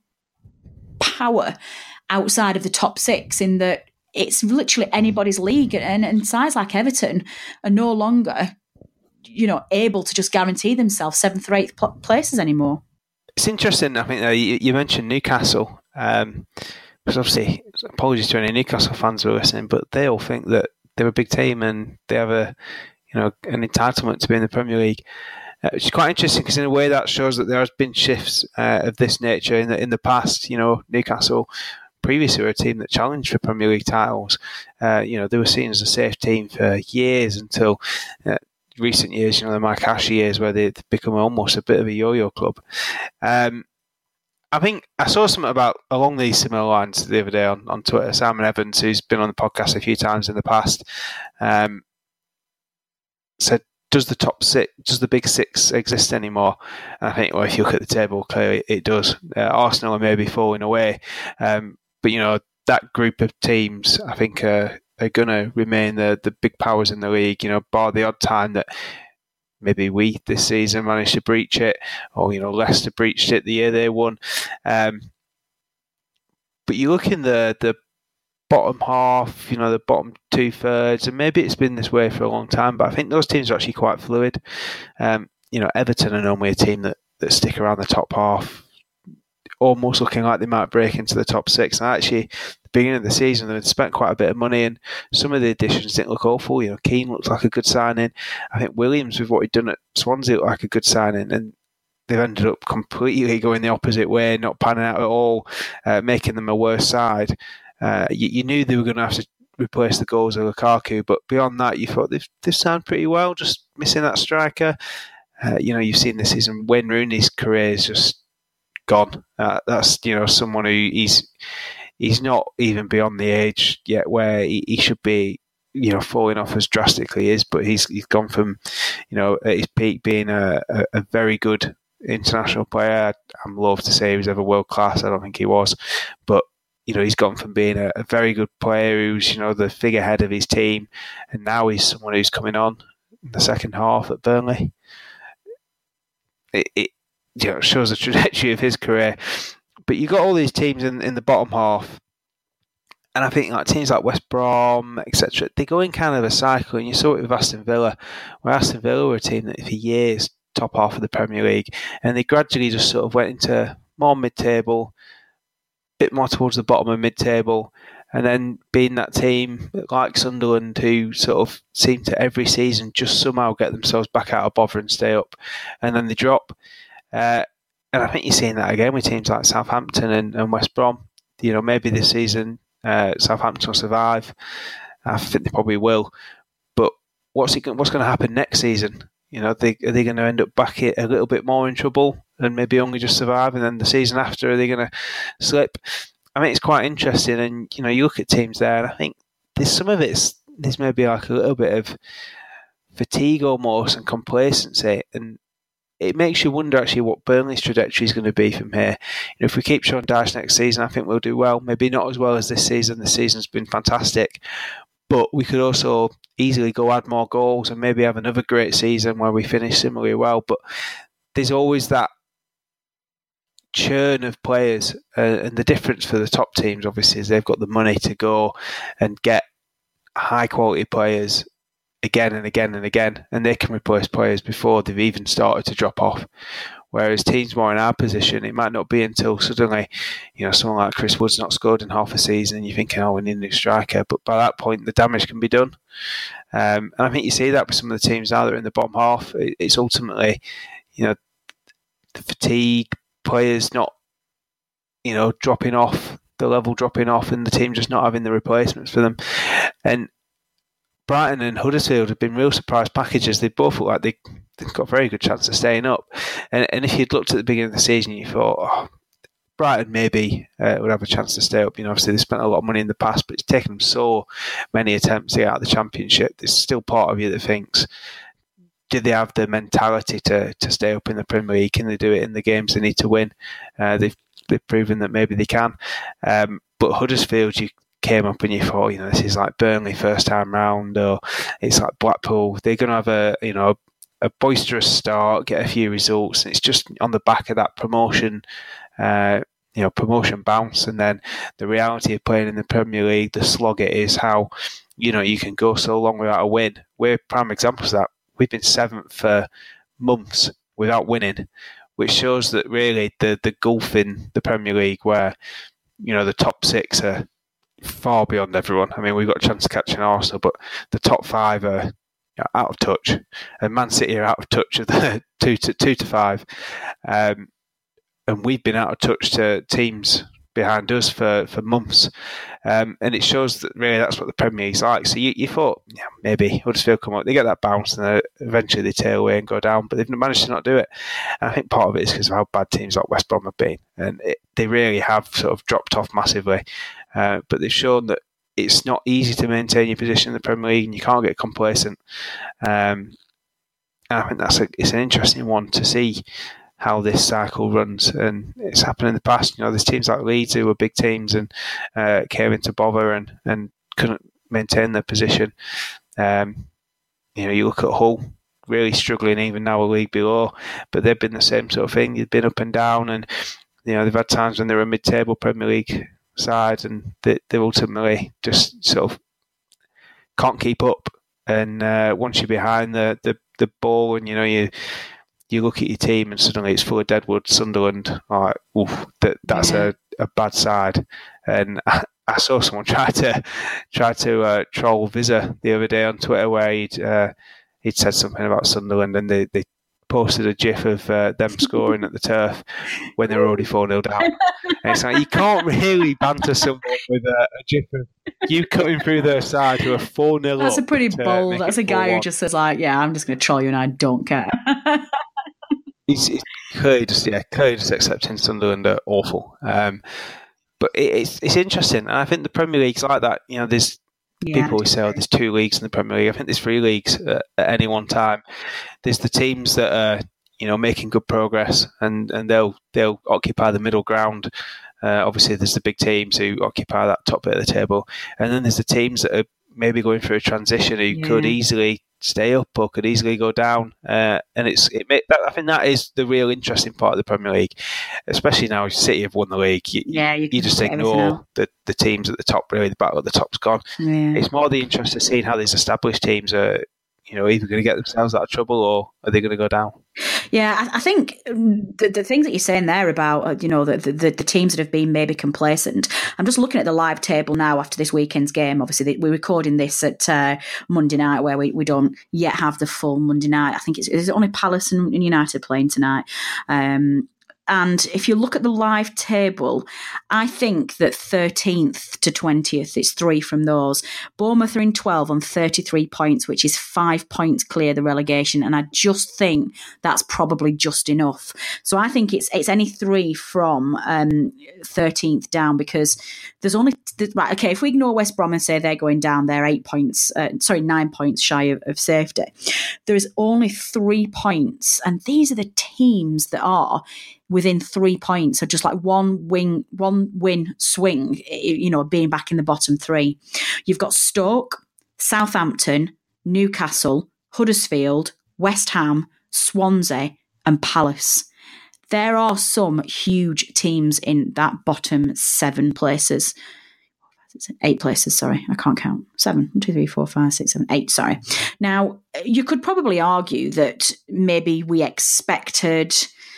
power outside of the top six, in that it's literally anybody's league, and, and sides like Everton are no longer, you know, able to just guarantee themselves seventh or eighth pl- places anymore? It's interesting. I think uh, you, you mentioned Newcastle, um, because obviously, apologies to any Newcastle fans who are listening, but they all think that they're a big team and they have a, you know, an entitlement to be in the Premier League. Uh, which is quite interesting, because in a way that shows that there has been shifts uh, of this nature in the in the past. You know, Newcastle previously were a team that challenged for Premier League titles. Uh, you know, they were seen as a safe team for years until uh, recent years, you know, the Mike Ashley years, where they've become almost a bit of a yo-yo club. Um, I think I saw something about along these similar lines the other day on, on Twitter. Simon Evans, who's been on the podcast a few times in the past, um, said, does the top six, does the big six exist anymore? And I think, well, if you look at the table, clearly it does. Uh, Arsenal are maybe falling away. Um, but, you know, that group of teams, I think, uh, are going to remain the, the big powers in the league, you know, bar the odd time that maybe we this season managed to breach it, or, you know, Leicester breached it the year they won. Um, but you look in the, the bottom half, you know, the bottom two thirds, and maybe it's been this way for a long time, but I think those teams are actually quite fluid. Um, you know, Everton are normally a team that, that stick around the top half, almost looking like they might break into the top six. And actually, at the beginning of the season, they'd spent quite a bit of money, and some of the additions didn't look awful. You know, Keane looked like a good signing. I think Williams, with what he'd done at Swansea, looked like a good signing, and they've ended up completely going the opposite way, not panning out at all, uh, making them a worse side. Uh, you, you knew they were going to have to replace the goals of Lukaku, but beyond that, you thought they've, they've signed pretty well, just missing that striker. Uh, you know, you've seen this season, Wayne Rooney's career is just gone. Uh, that's, you know, someone who he's he's not even beyond the age yet where he, he should be, you know, falling off as drastically is, but he's he's gone from, you know, at his peak being a, a, a very good international player. I'm loath to say he was ever world class. I don't think he was, but you know, he's gone from being a, a very good player who's, you know, the figurehead of his team, and now he's someone who's coming on in the second half at Burnley. It, it you know, shows the trajectory of his career. But you got all these teams in, in the bottom half, and I think like teams like West Brom, et cetera, they go in kind of a cycle, and you saw it with Aston Villa, where Aston Villa were a team that for years top half of the Premier League, and they gradually just sort of went into more mid-table, bit more towards the bottom of mid-table, and then being that team like Sunderland who sort of seem to every season just somehow get themselves back out of bother and stay up, and then they drop. Uh, and I think you're seeing that again with teams like Southampton and, and West Brom. You know, maybe this season uh, Southampton will survive. I think they probably will. But what's it, what's going to happen next season? You know, they, are they going to end up back a little bit more in trouble? and maybe only just survive, and then the season after are they going to slip? I mean, it's quite interesting, and you know, you look at teams there, and I think there's some of it's there's maybe like a little bit of fatigue almost and complacency, and it makes you wonder actually what Burnley's trajectory is going to be from here. You know, if we keep Sean Dyche next season, I think we'll do well. Maybe not as well as this season. This season's been fantastic, but we could also easily go add more goals and maybe have another great season where we finish similarly well. But there's always that churn of players, uh, and the difference for the top teams obviously is they've got the money to go and get high quality players again and again and again, and they can replace players before they've even started to drop off. Whereas teams more in our position, it might not be until suddenly, you know, someone like Chris Wood's not scored in half a season and you're thinking, oh, we need a new striker. But by that point, the damage can be done. Um, and I think you see that with some of the teams now that are in the bottom half. It, it's ultimately, you know, the fatigue, players not, you know, dropping off, the level dropping off, and the team just not having the replacements for them. And Brighton and Huddersfield have been real surprise packages. They both look like they, they've got a very good chance of staying up. And, and if you'd looked at the beginning of the season, you thought, oh, Brighton maybe uh, would have a chance to stay up. You know, obviously they spent a lot of money in the past, but it's taken them so many attempts to get out of the Championship. There's still part of you that thinks, do they have the mentality to, to stay up in the Premier League? Can they do it in the games they need to win? Uh, they've they've proven that maybe they can. Um, but Huddersfield, you came up and you thought, you know, this is like Burnley first time round, or it's like Blackpool. They're going to have a, you know, a boisterous start, get a few results, and it's just on the back of that promotion, uh, you know, promotion bounce. And then the reality of playing in the Premier League, the slog it is, how, you know, you can go so long without a win. We're prime examples of that. We've been seventh for months without winning, which shows that really the the gulf in the Premier League, where, you know, the top six are far beyond everyone. I mean, we've got a chance of catching Arsenal, but the top five are, you know, out of touch, and Man City are out of touch of the two to two to five, um, and we've been out of touch to teams behind us for, for months, um, and it shows that really that's what the Premier League's like. So you, you thought, yeah, maybe Huddersfield come up, they get that bounce, and then eventually they tail away and go down, but they've managed to not do it. And I think part of it is because of how bad teams like West Brom have been, and it, they really have sort of dropped off massively. Uh, but they've shown that it's not easy to maintain your position in the Premier League, and you can't get complacent. Um, and I think that's a, it's an interesting one to see how this cycle runs, and it's happened in the past. You know, there's teams like Leeds who were big teams and uh, came into bother and, and couldn't maintain their position. Um, you know, you look at Hull, really struggling even now a league below, but they've been the same sort of thing. They've been up and down, and you know, they've had times when they're a mid-table Premier League side and they, they ultimately just sort of can't keep up. And uh, once you're behind the, the, the ball, and you know, you you look at your team and suddenly it's full of Deadwood, Sunderland, like, oof, that that's yeah. a, a bad side. And I, I saw someone try to try to uh, troll Visa the other day on Twitter, where he'd uh, he'd said something about Sunderland, and they, they posted a gif of uh, them scoring at the Turf when they were already four nil down. And it's like, you can't really banter someone with a, a gif of you cutting through their side who are four nil up. That's a pretty bold. That's a guy who just says, like, yeah, I'm just going to troll you and I don't care. He's, he's clearly just, yeah, clearly just accepting Sunderland are awful. Um, but it, it's it's interesting. And I think the Premier League's like that. You know, there's yeah. people always say, oh, there's two leagues in the Premier League. I think there's three leagues at, at any one time. There's the teams that are, you know, making good progress, and, and they'll they'll occupy the middle ground. Uh, obviously, there's the big teams who occupy that top bit of the table, and then there's the teams that are maybe going through a transition who yeah. could easily stay up or could easily go down. Uh, and it's it may, that, I think that is the real interesting part of the Premier League, especially now City have won the league. You, yeah, you, you just ignore the, the teams at the top. Really, the battle at the top's gone. Yeah. It's more the interest of seeing how these established teams are, you know, either going to get themselves out of trouble or are they going to go down? Yeah, I, I think the, the things that you're saying there about, uh, you know, the, the the teams that have been maybe complacent. I'm just looking at the live table now after this weekend's game. Obviously, we're recording this at uh, Monday night, where we, we don't yet have the full Monday night. I think it's, it's only Palace and United playing tonight. Um, And if you look at the live table, I think that thirteenth to twentieth, it's three from those. Bournemouth are in twelve on thirty-three points, which is five points clear the relegation. And I just think that's probably just enough. So I think it's it's any three from um, thirteenth down, because there's only, right, okay, if we ignore West Brom and say they're going down, they're eight points, uh, sorry, nine points shy of, of safety. There is only three points. And these are the teams that are within three points, so just like one win, one win swing, you know, being back in the bottom three. You've got Stoke, Southampton, Newcastle, Huddersfield, West Ham, Swansea, and Palace. There are some huge teams in that bottom seven places. Eight places, sorry, I can't count. Seven, one, two, three, four, five, six, seven, eight, sorry. Now, you could probably argue that maybe we expected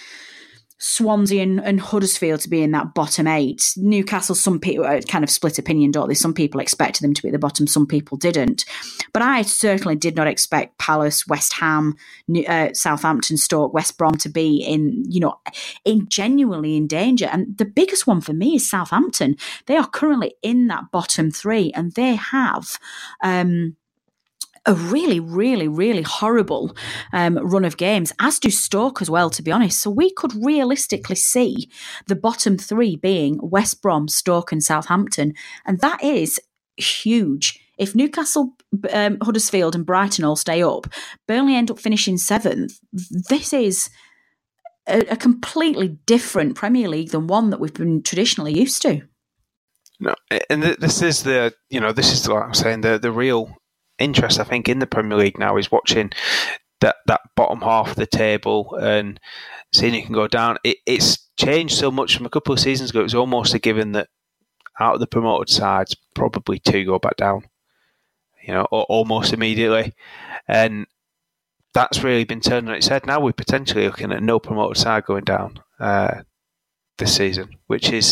Swansea and, and Huddersfield to be in that bottom eight. Newcastle, some people uh, kind of split opinion, don't they? Some people expected them to be at the bottom, some people didn't. But I certainly did not expect Palace, West Ham, uh, Southampton, Stoke, West Brom to be in, you know, in genuinely in danger. And the biggest one for me is Southampton. They are currently in that bottom three, and they have Um, a really, really, really horrible um, run of games, as do Stoke as well, to be honest. So we could realistically see the bottom three being West Brom, Stoke and Southampton. And that is huge. If Newcastle, um, Huddersfield and Brighton all stay up, Burnley end up finishing seventh. This is a, a completely different Premier League than one that we've been traditionally used to. No, and this is the, you know, this is like I'm saying, the the real interest, I think, in the Premier League now is watching that, that bottom half of the table and seeing who can go down. It, it's changed so much from a couple of seasons ago. It was almost a given that out of the promoted sides, probably two go back down, you know, or almost immediately. And that's really been turned on its head. Now we're potentially looking at no promoted side going down uh, this season, which is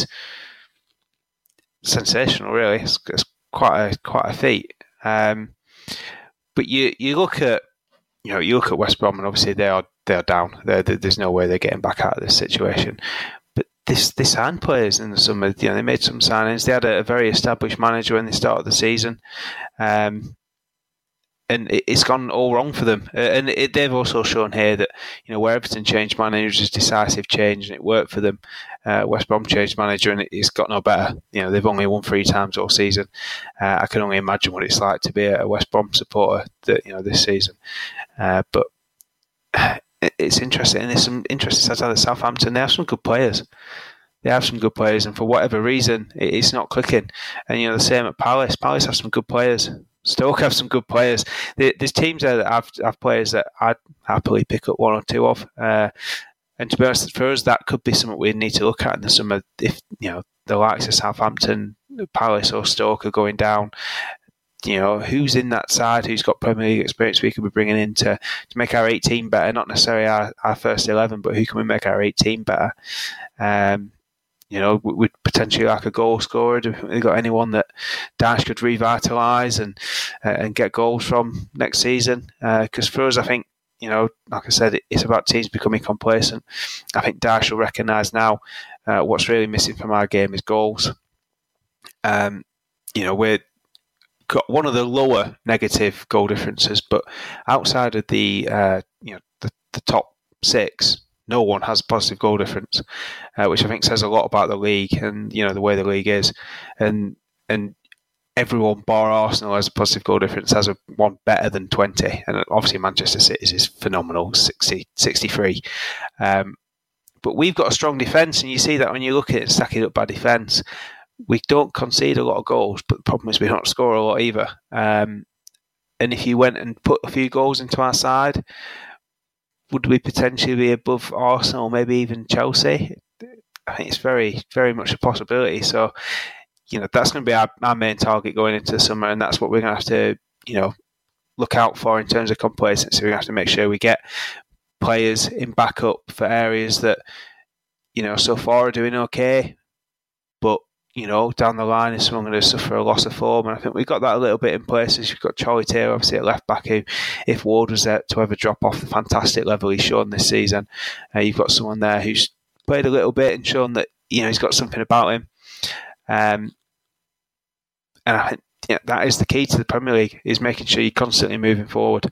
sensational, really. It's, it's quite a quite a feat. Um, But you, you look at you know you look at West Brom, and obviously they are they are down. They're, there's no way they're getting back out of this situation. But this this signed players in the summer. You know, they made some signings. They had a, a very established manager when they started the season, um, and it, it's gone all wrong for them. Uh, and it, they've also shown here that you know where Everton changed managers, decisive change, and it worked for them. Uh, West Brom changed manager, and it, it's got no better. You know, they've only won three times all season. Uh, I can only imagine what it's like to be a West Brom supporter that you know this season. Uh, but it, it's interesting, and there's some interesting stats out of Southampton. They have some good players. They have some good players, and for whatever reason, it, it's not clicking. And you know, the same at Palace. Palace have some good players. Stoke have some good players. There's teams there that have, have players that I'd happily pick up one or two of. Uh, and to be honest, for us, that could be something we need to look at in the summer. If you know the likes of Southampton, Palace, or Stoke are going down, you know who's in that side, who's got Premier League experience we could be bringing in to, to make our eighteen better. Not necessarily our, our first eleven, but who can we make our eighteen better? Um, You know, we'd potentially like a goal scorer. Have we got anyone that Dash could revitalise and uh, and get goals from next season? Because uh, for us, I think, you know, like I said, it's about teams becoming complacent. I think Dash will recognise now uh, what's really missing from our game is goals. Um, you know, we're got one of the lower negative goal differences, but outside of the uh, you know the, the top six, no one has positive goal difference, uh, which I think says a lot about the league and you know the way the league is, and and everyone bar Arsenal has a positive goal difference, has a one better than twenty, and obviously Manchester City's is phenomenal, sixty, sixty-three. Um, but we've got a strong defence, and you see that when you look at it, stacking up by defence. We don't concede a lot of goals, but the problem is we don't score a lot either. Um, and if you went and put a few goals into our side, would we potentially be above Arsenal, maybe even Chelsea? I think it's very, very much a possibility. So, you know, that's going to be our, our main target going into the summer, and that's what we're going to have to, you know, look out for in terms of complacency. We're going to have to make sure we get players in backup for areas that, you know, so far are doing okay, but you know, down the line is someone going to suffer a loss of form, and I think we've got that a little bit in places. You've got Charlie Taylor, obviously, at left back, who, if Ward was there to ever drop off the fantastic level he's shown this season, uh, you've got someone there who's played a little bit and shown that, you know, he's got something about him. Um, and I think yeah, that is the key to the Premier League, is making sure you're constantly moving forward.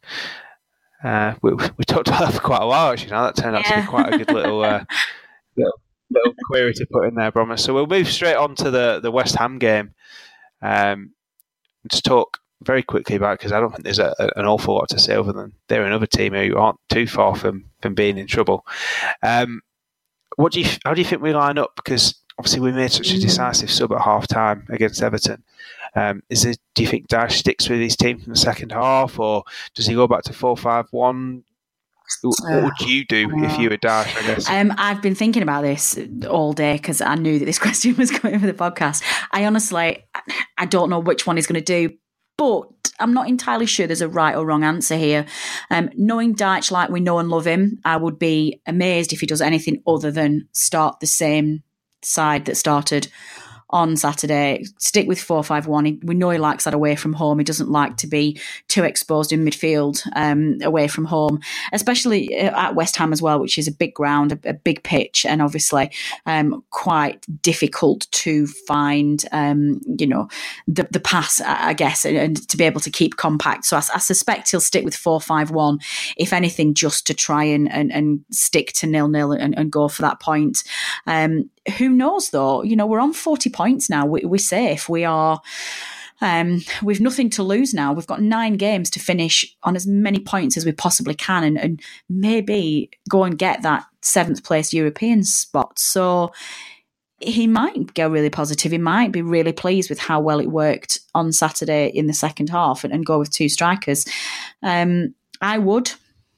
Uh, we, we talked about that for quite a while, actually. Now that turned out yeah. to be quite a good little, uh, little little query to put in there, Brommer. So we'll move straight on to the, the West Ham game. Um, just talk very quickly about it, because I don't think there's a, an awful lot to say other than they're another team who aren't too far from, from being in trouble. Um, what do you? How do you think we line up? Because obviously we made such a decisive sub at half time against Everton. Um, is it? Do you think Dyche sticks with his team from the second half, or does he go back to four five one? What would you do uh, if you were Dyche, I guess? Um, I've been thinking about this all day because I knew that this question was coming for the podcast. I honestly, I don't know which one he's going to do, but I'm not entirely sure there's a right or wrong answer here. Um, knowing Dyche like we know and love him, I would be amazed if he does anything other than start the same side that started on Saturday. Stick with four five one. We know he likes that away from home. He doesn't like to be too exposed in midfield um, away from home, especially at West Ham as well, which is a big ground, a, a big pitch, and obviously um, quite difficult to find, um, you know, the, the pass, I guess, and, and to be able to keep compact. So I, I suspect he'll stick with four five one, if anything, just to try and, and, and stick to nil-nil and, and go for that point. Um, who knows, though? You know, we're on forty points now. We, we're safe. We are. Um, we've nothing to lose now. We've got nine games to finish on as many points as we possibly can, and, and maybe go and get that seventh place European spot. So he might go really positive. He might be really pleased with how well it worked on Saturday in the second half, and, and go with two strikers. Um, I would.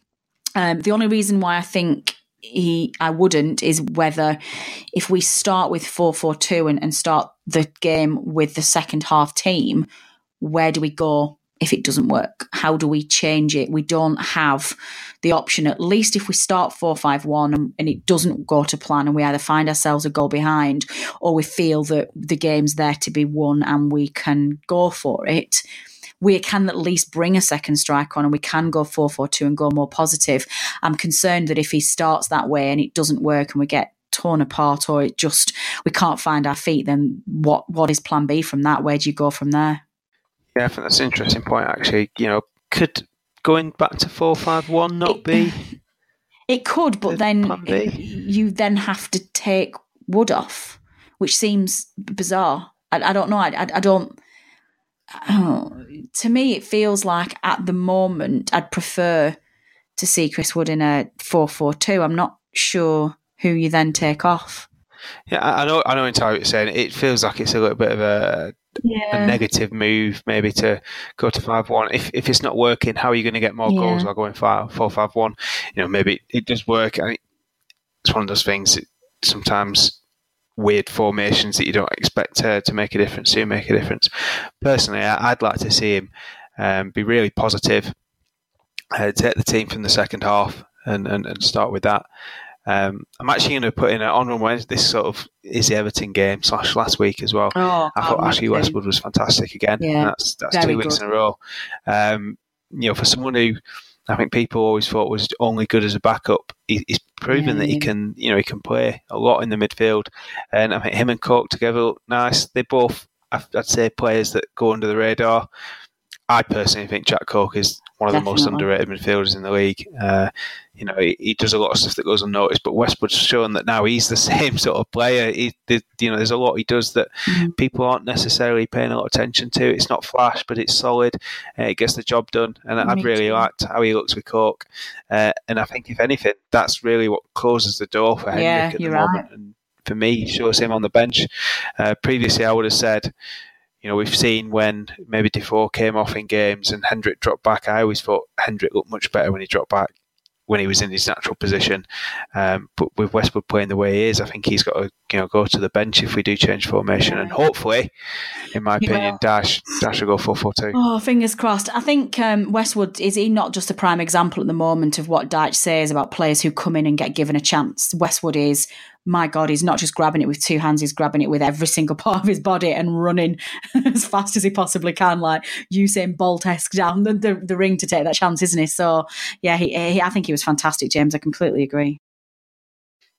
Um, the only reason why I think He, I wouldn't is whether if we start with four four two and, and start the game with the second half team, where do we go if it doesn't work? How do we change it? We don't have the option, at least if we start four five one and, and it doesn't go to plan, and we either find ourselves a goal behind, or we feel that the game's there to be won and we can go for it. We can at least bring a second strike on, and we can go four four two and go more positive. I'm concerned that if he starts that way and it doesn't work and we get torn apart, or it just, we can't find our feet, then what what is plan B from that? Where do you go from there? Yeah, I think that's an interesting point, actually. You know, could going back to four five one not it, be It could, but then it, you then have to take Wood off, which seems bizarre. I, I don't know. I, I, I don't... Oh, to me, it feels like at the moment I'd prefer to see Chris Wood in a four four two. I'm not sure who you then take off. Yeah, I know. I know entirely what you're saying. It feels like it's a little bit of a, yeah. a negative move, maybe, to go to five one. If if it's not working, how are you going to get more yeah. goals while going five four five one? You know, maybe it does work. I mean, it's one of those things that sometimes weird formations that you don't expect to, to make a difference do make a difference. Personally, I, I'd like to see him um, be really positive, uh, take the team from the second half and, and, and start with that. Um, I'm actually going to put in an honourable mention. This sort of is the Everton game slash last week as well. Oh, I thought Ashley Westwood was fantastic again. Yeah, that's that's two wins in a row. Um, you know, for someone who I think people always thought was only good as a backup, he, he's proven yeah, that he yeah. can, you know, he can play a lot in the midfield. And I think him and Cork together look nice. They both, I'd say, players that go under the radar. I personally think Jack Cork is one of Definitely. the most underrated midfielders in the league. Uh, you know, he, he does a lot of stuff that goes unnoticed, but Westwood's shown that now he's the same sort of player. He, the, you know, there's a lot he does that mm-hmm. people aren't necessarily paying a lot of attention to. It's not flash, but it's solid. Uh, it gets the job done, and I've really liked how he looks with Cork. Uh, and I think, if anything, that's really what closes the door for Henrik yeah, at the you're moment. Right. And for me, he shows him on the bench. Uh, previously, I would have said, you know, we've seen when maybe Defoe came off in games and Hendrick dropped back. I always thought Hendrick looked much better when he dropped back, when he was in his natural position. Um, but with Westwood playing the way he is, I think he's got to, you know, go to the bench if we do change formation. And hopefully, in my opinion, yeah. Dyche, Dyche will go four four two. Oh, fingers crossed. I think um, Westwood, is he not just a prime example at the moment of what Dyche says about players who come in and get given a chance? Westwood is, my God, he's not just grabbing it with two hands, he's grabbing it with every single part of his body and running as fast as he possibly can, like Usain Bolt-esque down the, the, the ring to take that chance, isn't he? So, yeah, he, he, I think he was fantastic, James. I completely agree.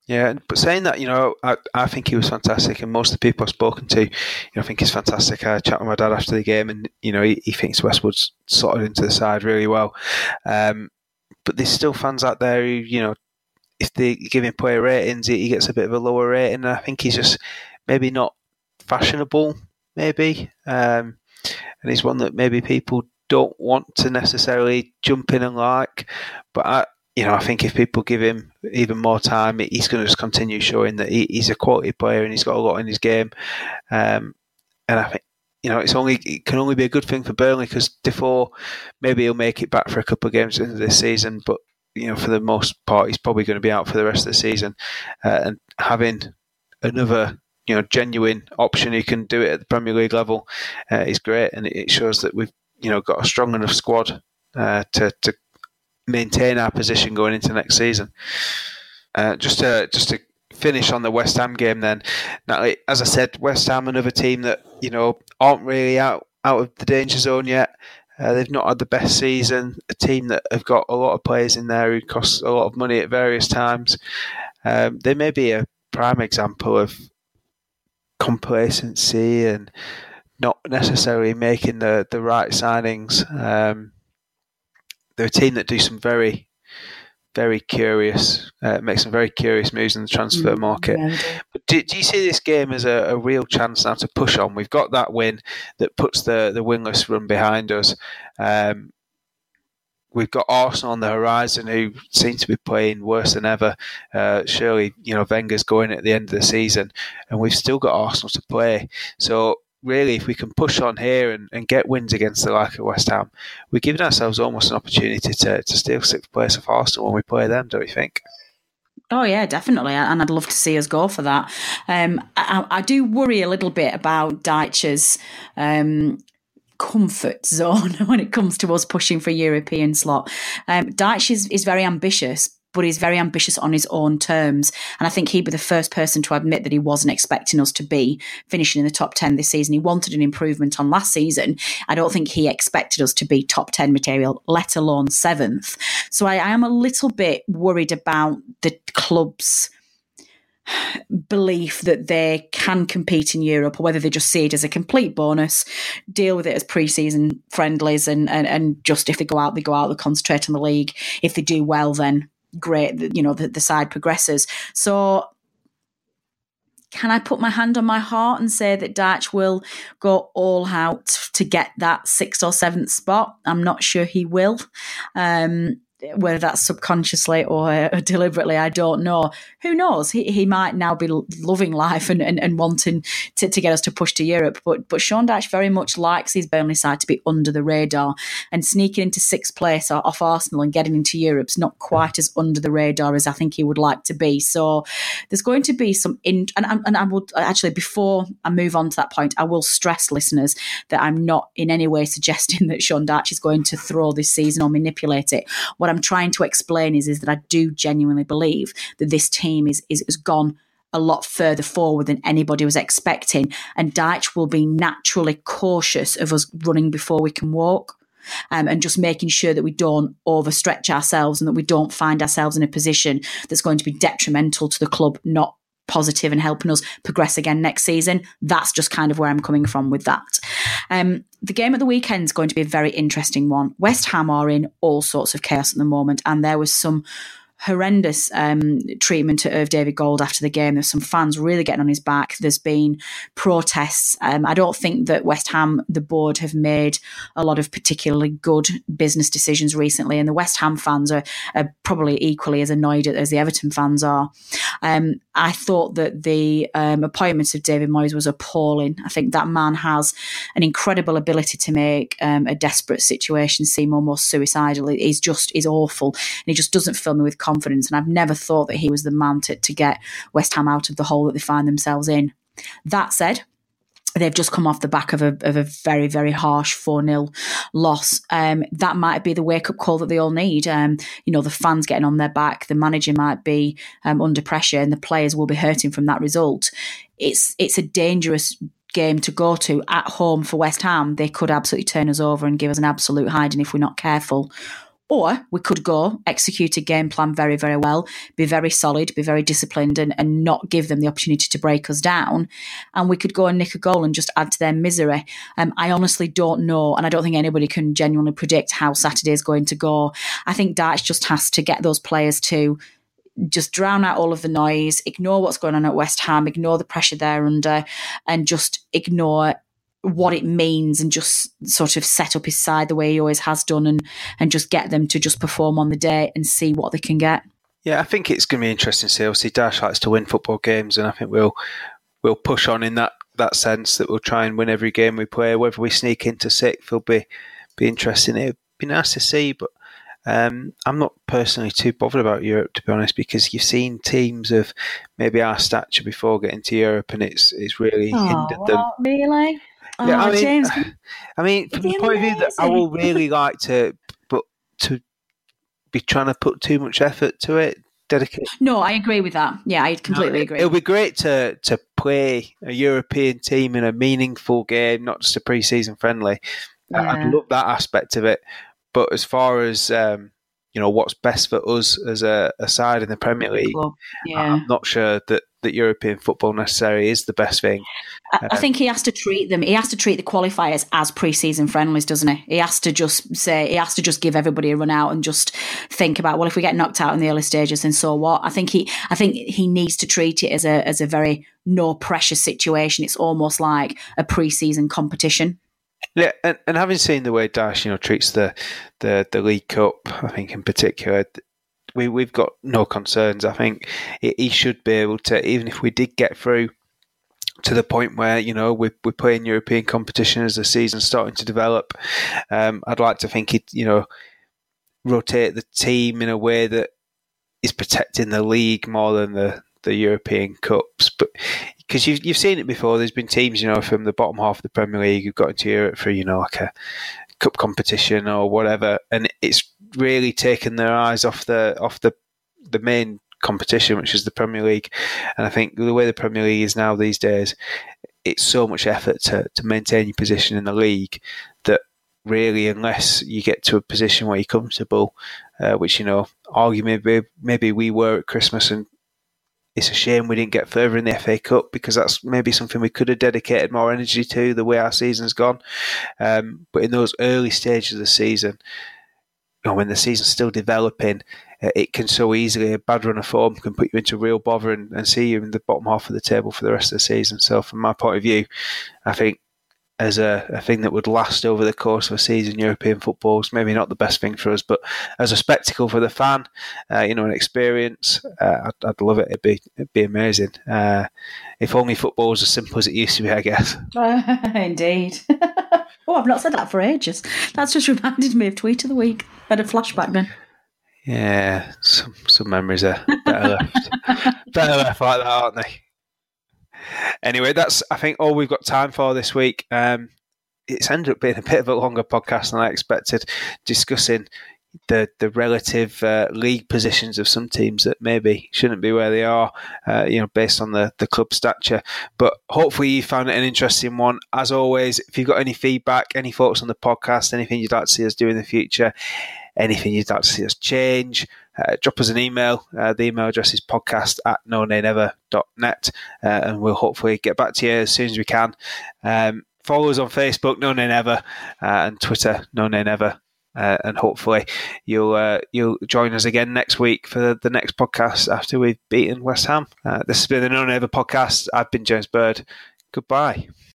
Yeah, but saying that, you know, I, I think he was fantastic, and most of the people I've spoken to, you know, I think he's fantastic. I chat with my dad after the game, and you know, he, he thinks Westwood's sorted into the side really well. Um, but there's still fans out there who, you know, if they give him player ratings, he, he gets a bit of a lower rating. And I think he's just maybe not fashionable, maybe, um, and he's one that maybe people don't want to necessarily jump in and like. But I. You know, I think if people give him even more time, he's going to just continue showing that he, he's a quality player and he's got a lot in his game. Um, and I think, you know, it's only it can only be a good thing for Burnley, because Defoe, maybe he'll make it back for a couple of games into this season, but you know, for the most part, he's probably going to be out for the rest of the season. Uh, and having another, you know, genuine option who can do it at the Premier League level uh, is great, and it shows that we've, you know, got a strong enough squad uh, to to. maintain our position going into next season. Uh, just to just to finish on the West Ham game, then, Natalie, as I said, West Ham, another team that, you know, aren't really out out of the danger zone yet. Uh, they've not had the best season. A team that have got a lot of players in there who cost a lot of money at various times. Um, they may be a prime example of complacency and not necessarily making the the right signings. Um, They're a team that do some very, very curious, uh, make some very curious moves in the transfer mm, market. Yeah. But do, do you see this game as a, a real chance now to push on? We've got that win that puts the, the winless run behind us. Um, we've got Arsenal on the horizon, who seem to be playing worse than ever. Uh, surely, you know, Wenger's going at the end of the season, and we've still got Arsenal to play. So, really, if we can push on here and, and get wins against the like of West Ham, we're giving ourselves almost an opportunity to, to steal sixth place off Arsenal when we play them, don't you think? Oh, yeah, definitely. And I'd love to see us go for that. Um, I, I do worry a little bit about Dyche's um, comfort zone when it comes to us pushing for a European slot. Um, Dyche is, is very ambitious, but he's very ambitious on his own terms. And I think he'd be the first person to admit that he wasn't expecting us to be finishing in the top ten this season. He wanted an improvement on last season. I don't think he expected us to be top ten material, let alone seventh. So I, I am a little bit worried about the club's belief that they can compete in Europe, or whether they just see it as a complete bonus, deal with it as pre-season friendlies, and, and, and just if they go out, they go out, they concentrate on the league. If they do well, then great, you know, the, the side progresses. So can I put my hand on my heart and say that Dyche will go all out to get that sixth or seventh spot? I'm not sure he will. Um, whether that's subconsciously or uh, deliberately, I don't know. Who knows? He he might now be loving life and, and, and wanting to, to get us to push to Europe. But but Sean Dyche very much likes his Burnley side to be under the radar, and sneaking into sixth place off Arsenal and getting into Europe's not quite as under the radar as I think he would like to be. So there's going to be some in and, and I will actually, before I move on to that point, I will stress, listeners, that I'm not in any way suggesting that Sean Dyche is going to throw this season or manipulate it. What I'm trying to explain is, is that I do genuinely believe that this team is, is has gone a lot further forward than anybody was expecting, and Dyche will be naturally cautious of us running before we can walk, um, and just making sure that we don't overstretch ourselves and that we don't find ourselves in a position that's going to be detrimental to the club, not positive and helping us progress again next season. That's just kind of where I'm coming from with that. Um, the game at the weekend is going to be a very interesting one. West Ham are in all sorts of chaos at the moment, and there was some horrendous um, treatment of David Gold after the game. There's some fans really getting on his back. There's been protests. Um, I don't think that West Ham, the board, have made a lot of particularly good business decisions recently, and the West Ham fans are, are probably equally as annoyed as the Everton fans are. Um, I thought that the um, appointment of David Moyes was appalling. I think that man has an incredible ability to make um, a desperate situation seem almost suicidal. He's just is awful, and he just doesn't fill me with confidence. And I've never thought that he was the man to, to get West Ham out of the hole that they find themselves in. That said, they've just come off the back of a, of a very, very harsh four nil loss. Um, that might be the wake-up call that they all need. Um, you know, the fans getting on their back, the manager might be um, under pressure, and the players will be hurting from that result. It's it's a dangerous game to go to at home for West Ham. They could absolutely turn us over and give us an absolute hiding if we're not careful. Or we could go execute a game plan very, very well, be very solid, be very disciplined, and, and not give them the opportunity to break us down. And we could go and nick a goal and just add to their misery. Um, I honestly don't know, and I don't think anybody can genuinely predict how Saturday is going to go. I think Dyche just has to get those players to just drown out all of the noise, ignore what's going on at West Ham, ignore the pressure they're under, and just ignore what it means, and just sort of set up his side the way he always has done, and and just get them to just perform on the day and see what they can get. Yeah, I think it's going to be interesting to see. Obviously, Dyche likes to win football games, and I think we'll we'll push on in that, that sense, that we'll try and win every game we play. Whether we sneak into sixth will be be interesting. It'd be nice to see, but um, I'm not personally too bothered about Europe, to be honest, because you've seen teams of maybe our stature before getting to Europe, and it's it's really oh, hindered them. What? Really? Yeah, oh, I mean, James. I mean, from the point of view that I will really like to, but to be trying to put too much effort to it, dedicate. No, I agree with that. Yeah, I completely no, agree. It'll be great to to play a European team in a meaningful game, not just a pre-season friendly. Yeah. I'd love that aspect of it. But as far as um, you know, what's best for us as a, a side in the Premier League, yeah. I'm not sure that, that European football necessarily is the best thing. I, I think he has to treat them. He has to treat the qualifiers as pre-season friendlies, doesn't he? He has to just say. He has to just give everybody a run out and just think about, well, if we get knocked out in the early stages, then so what? I think he. I think he needs to treat it as a as a very no pressure situation. It's almost like a pre-season competition. Yeah, and, and having seen the way Dyche, you know, treats the, the the League Cup, I think in particular, we we've got no concerns. I think he should be able to, even if we did get through to the point where, you know, we're, we're playing European competition as the season's starting to develop. Um, I'd like to think he'd, you know, rotate the team in a way that is protecting the league more than the, the European Cups, but. Because you've you've seen it before. There's been teams, you know, from the bottom half of the Premier League who've got into Europe for, you know, like a cup competition or whatever, and it's really taken their eyes off the off the the main competition, which is the Premier League. And I think the way the Premier League is now these days, it's so much effort to to maintain your position in the league that really, unless you get to a position where you're comfortable, uh, which, you know, argue maybe maybe we were at Christmas, and it's a shame we didn't get further in the F A Cup, because that's maybe something we could have dedicated more energy to, the way our season's gone. Um, but in those early stages of the season, you know, when the season's still developing, uh, it can so easily, a bad run of form can put you into real bother and, and see you in the bottom half of the table for the rest of the season. So from my point of view, I think as a, a thing that would last over the course of a season, European football is maybe not the best thing for us, but as a spectacle for the fan, uh, you know, an experience, uh, I'd, I'd love it. It'd be it'd be amazing. Uh, if only football was as simple as it used to be, I guess. Uh, indeed. Oh, I've not said that for ages. That's just reminded me of Tweet of the Week. I had a flashback then. Yeah, some some memories are better left, better left like that, aren't they? Anyway, that's, I think, all we've got time for this week. Um, it's ended up being a bit of a longer podcast than I expected, discussing the the relative uh, league positions of some teams that maybe shouldn't be where they are, uh, you know, based on the, the club stature. But hopefully you found it an interesting one. As always, if you've got any feedback, any thoughts on the podcast, anything you'd like to see us do in the future, anything you'd like to see us change, uh, drop us an email. Uh, the email address is podcast at no nay never dot net, uh, and we'll hopefully get back to you as soon as we can. Um, follow us on Facebook, No Nay Never, uh, and Twitter, No Nay Never. Uh, and hopefully you'll uh, you'll join us again next week for the, the next podcast after we've beaten West Ham. Uh, this has been the No Nay Never podcast. I've been James Bird. Goodbye.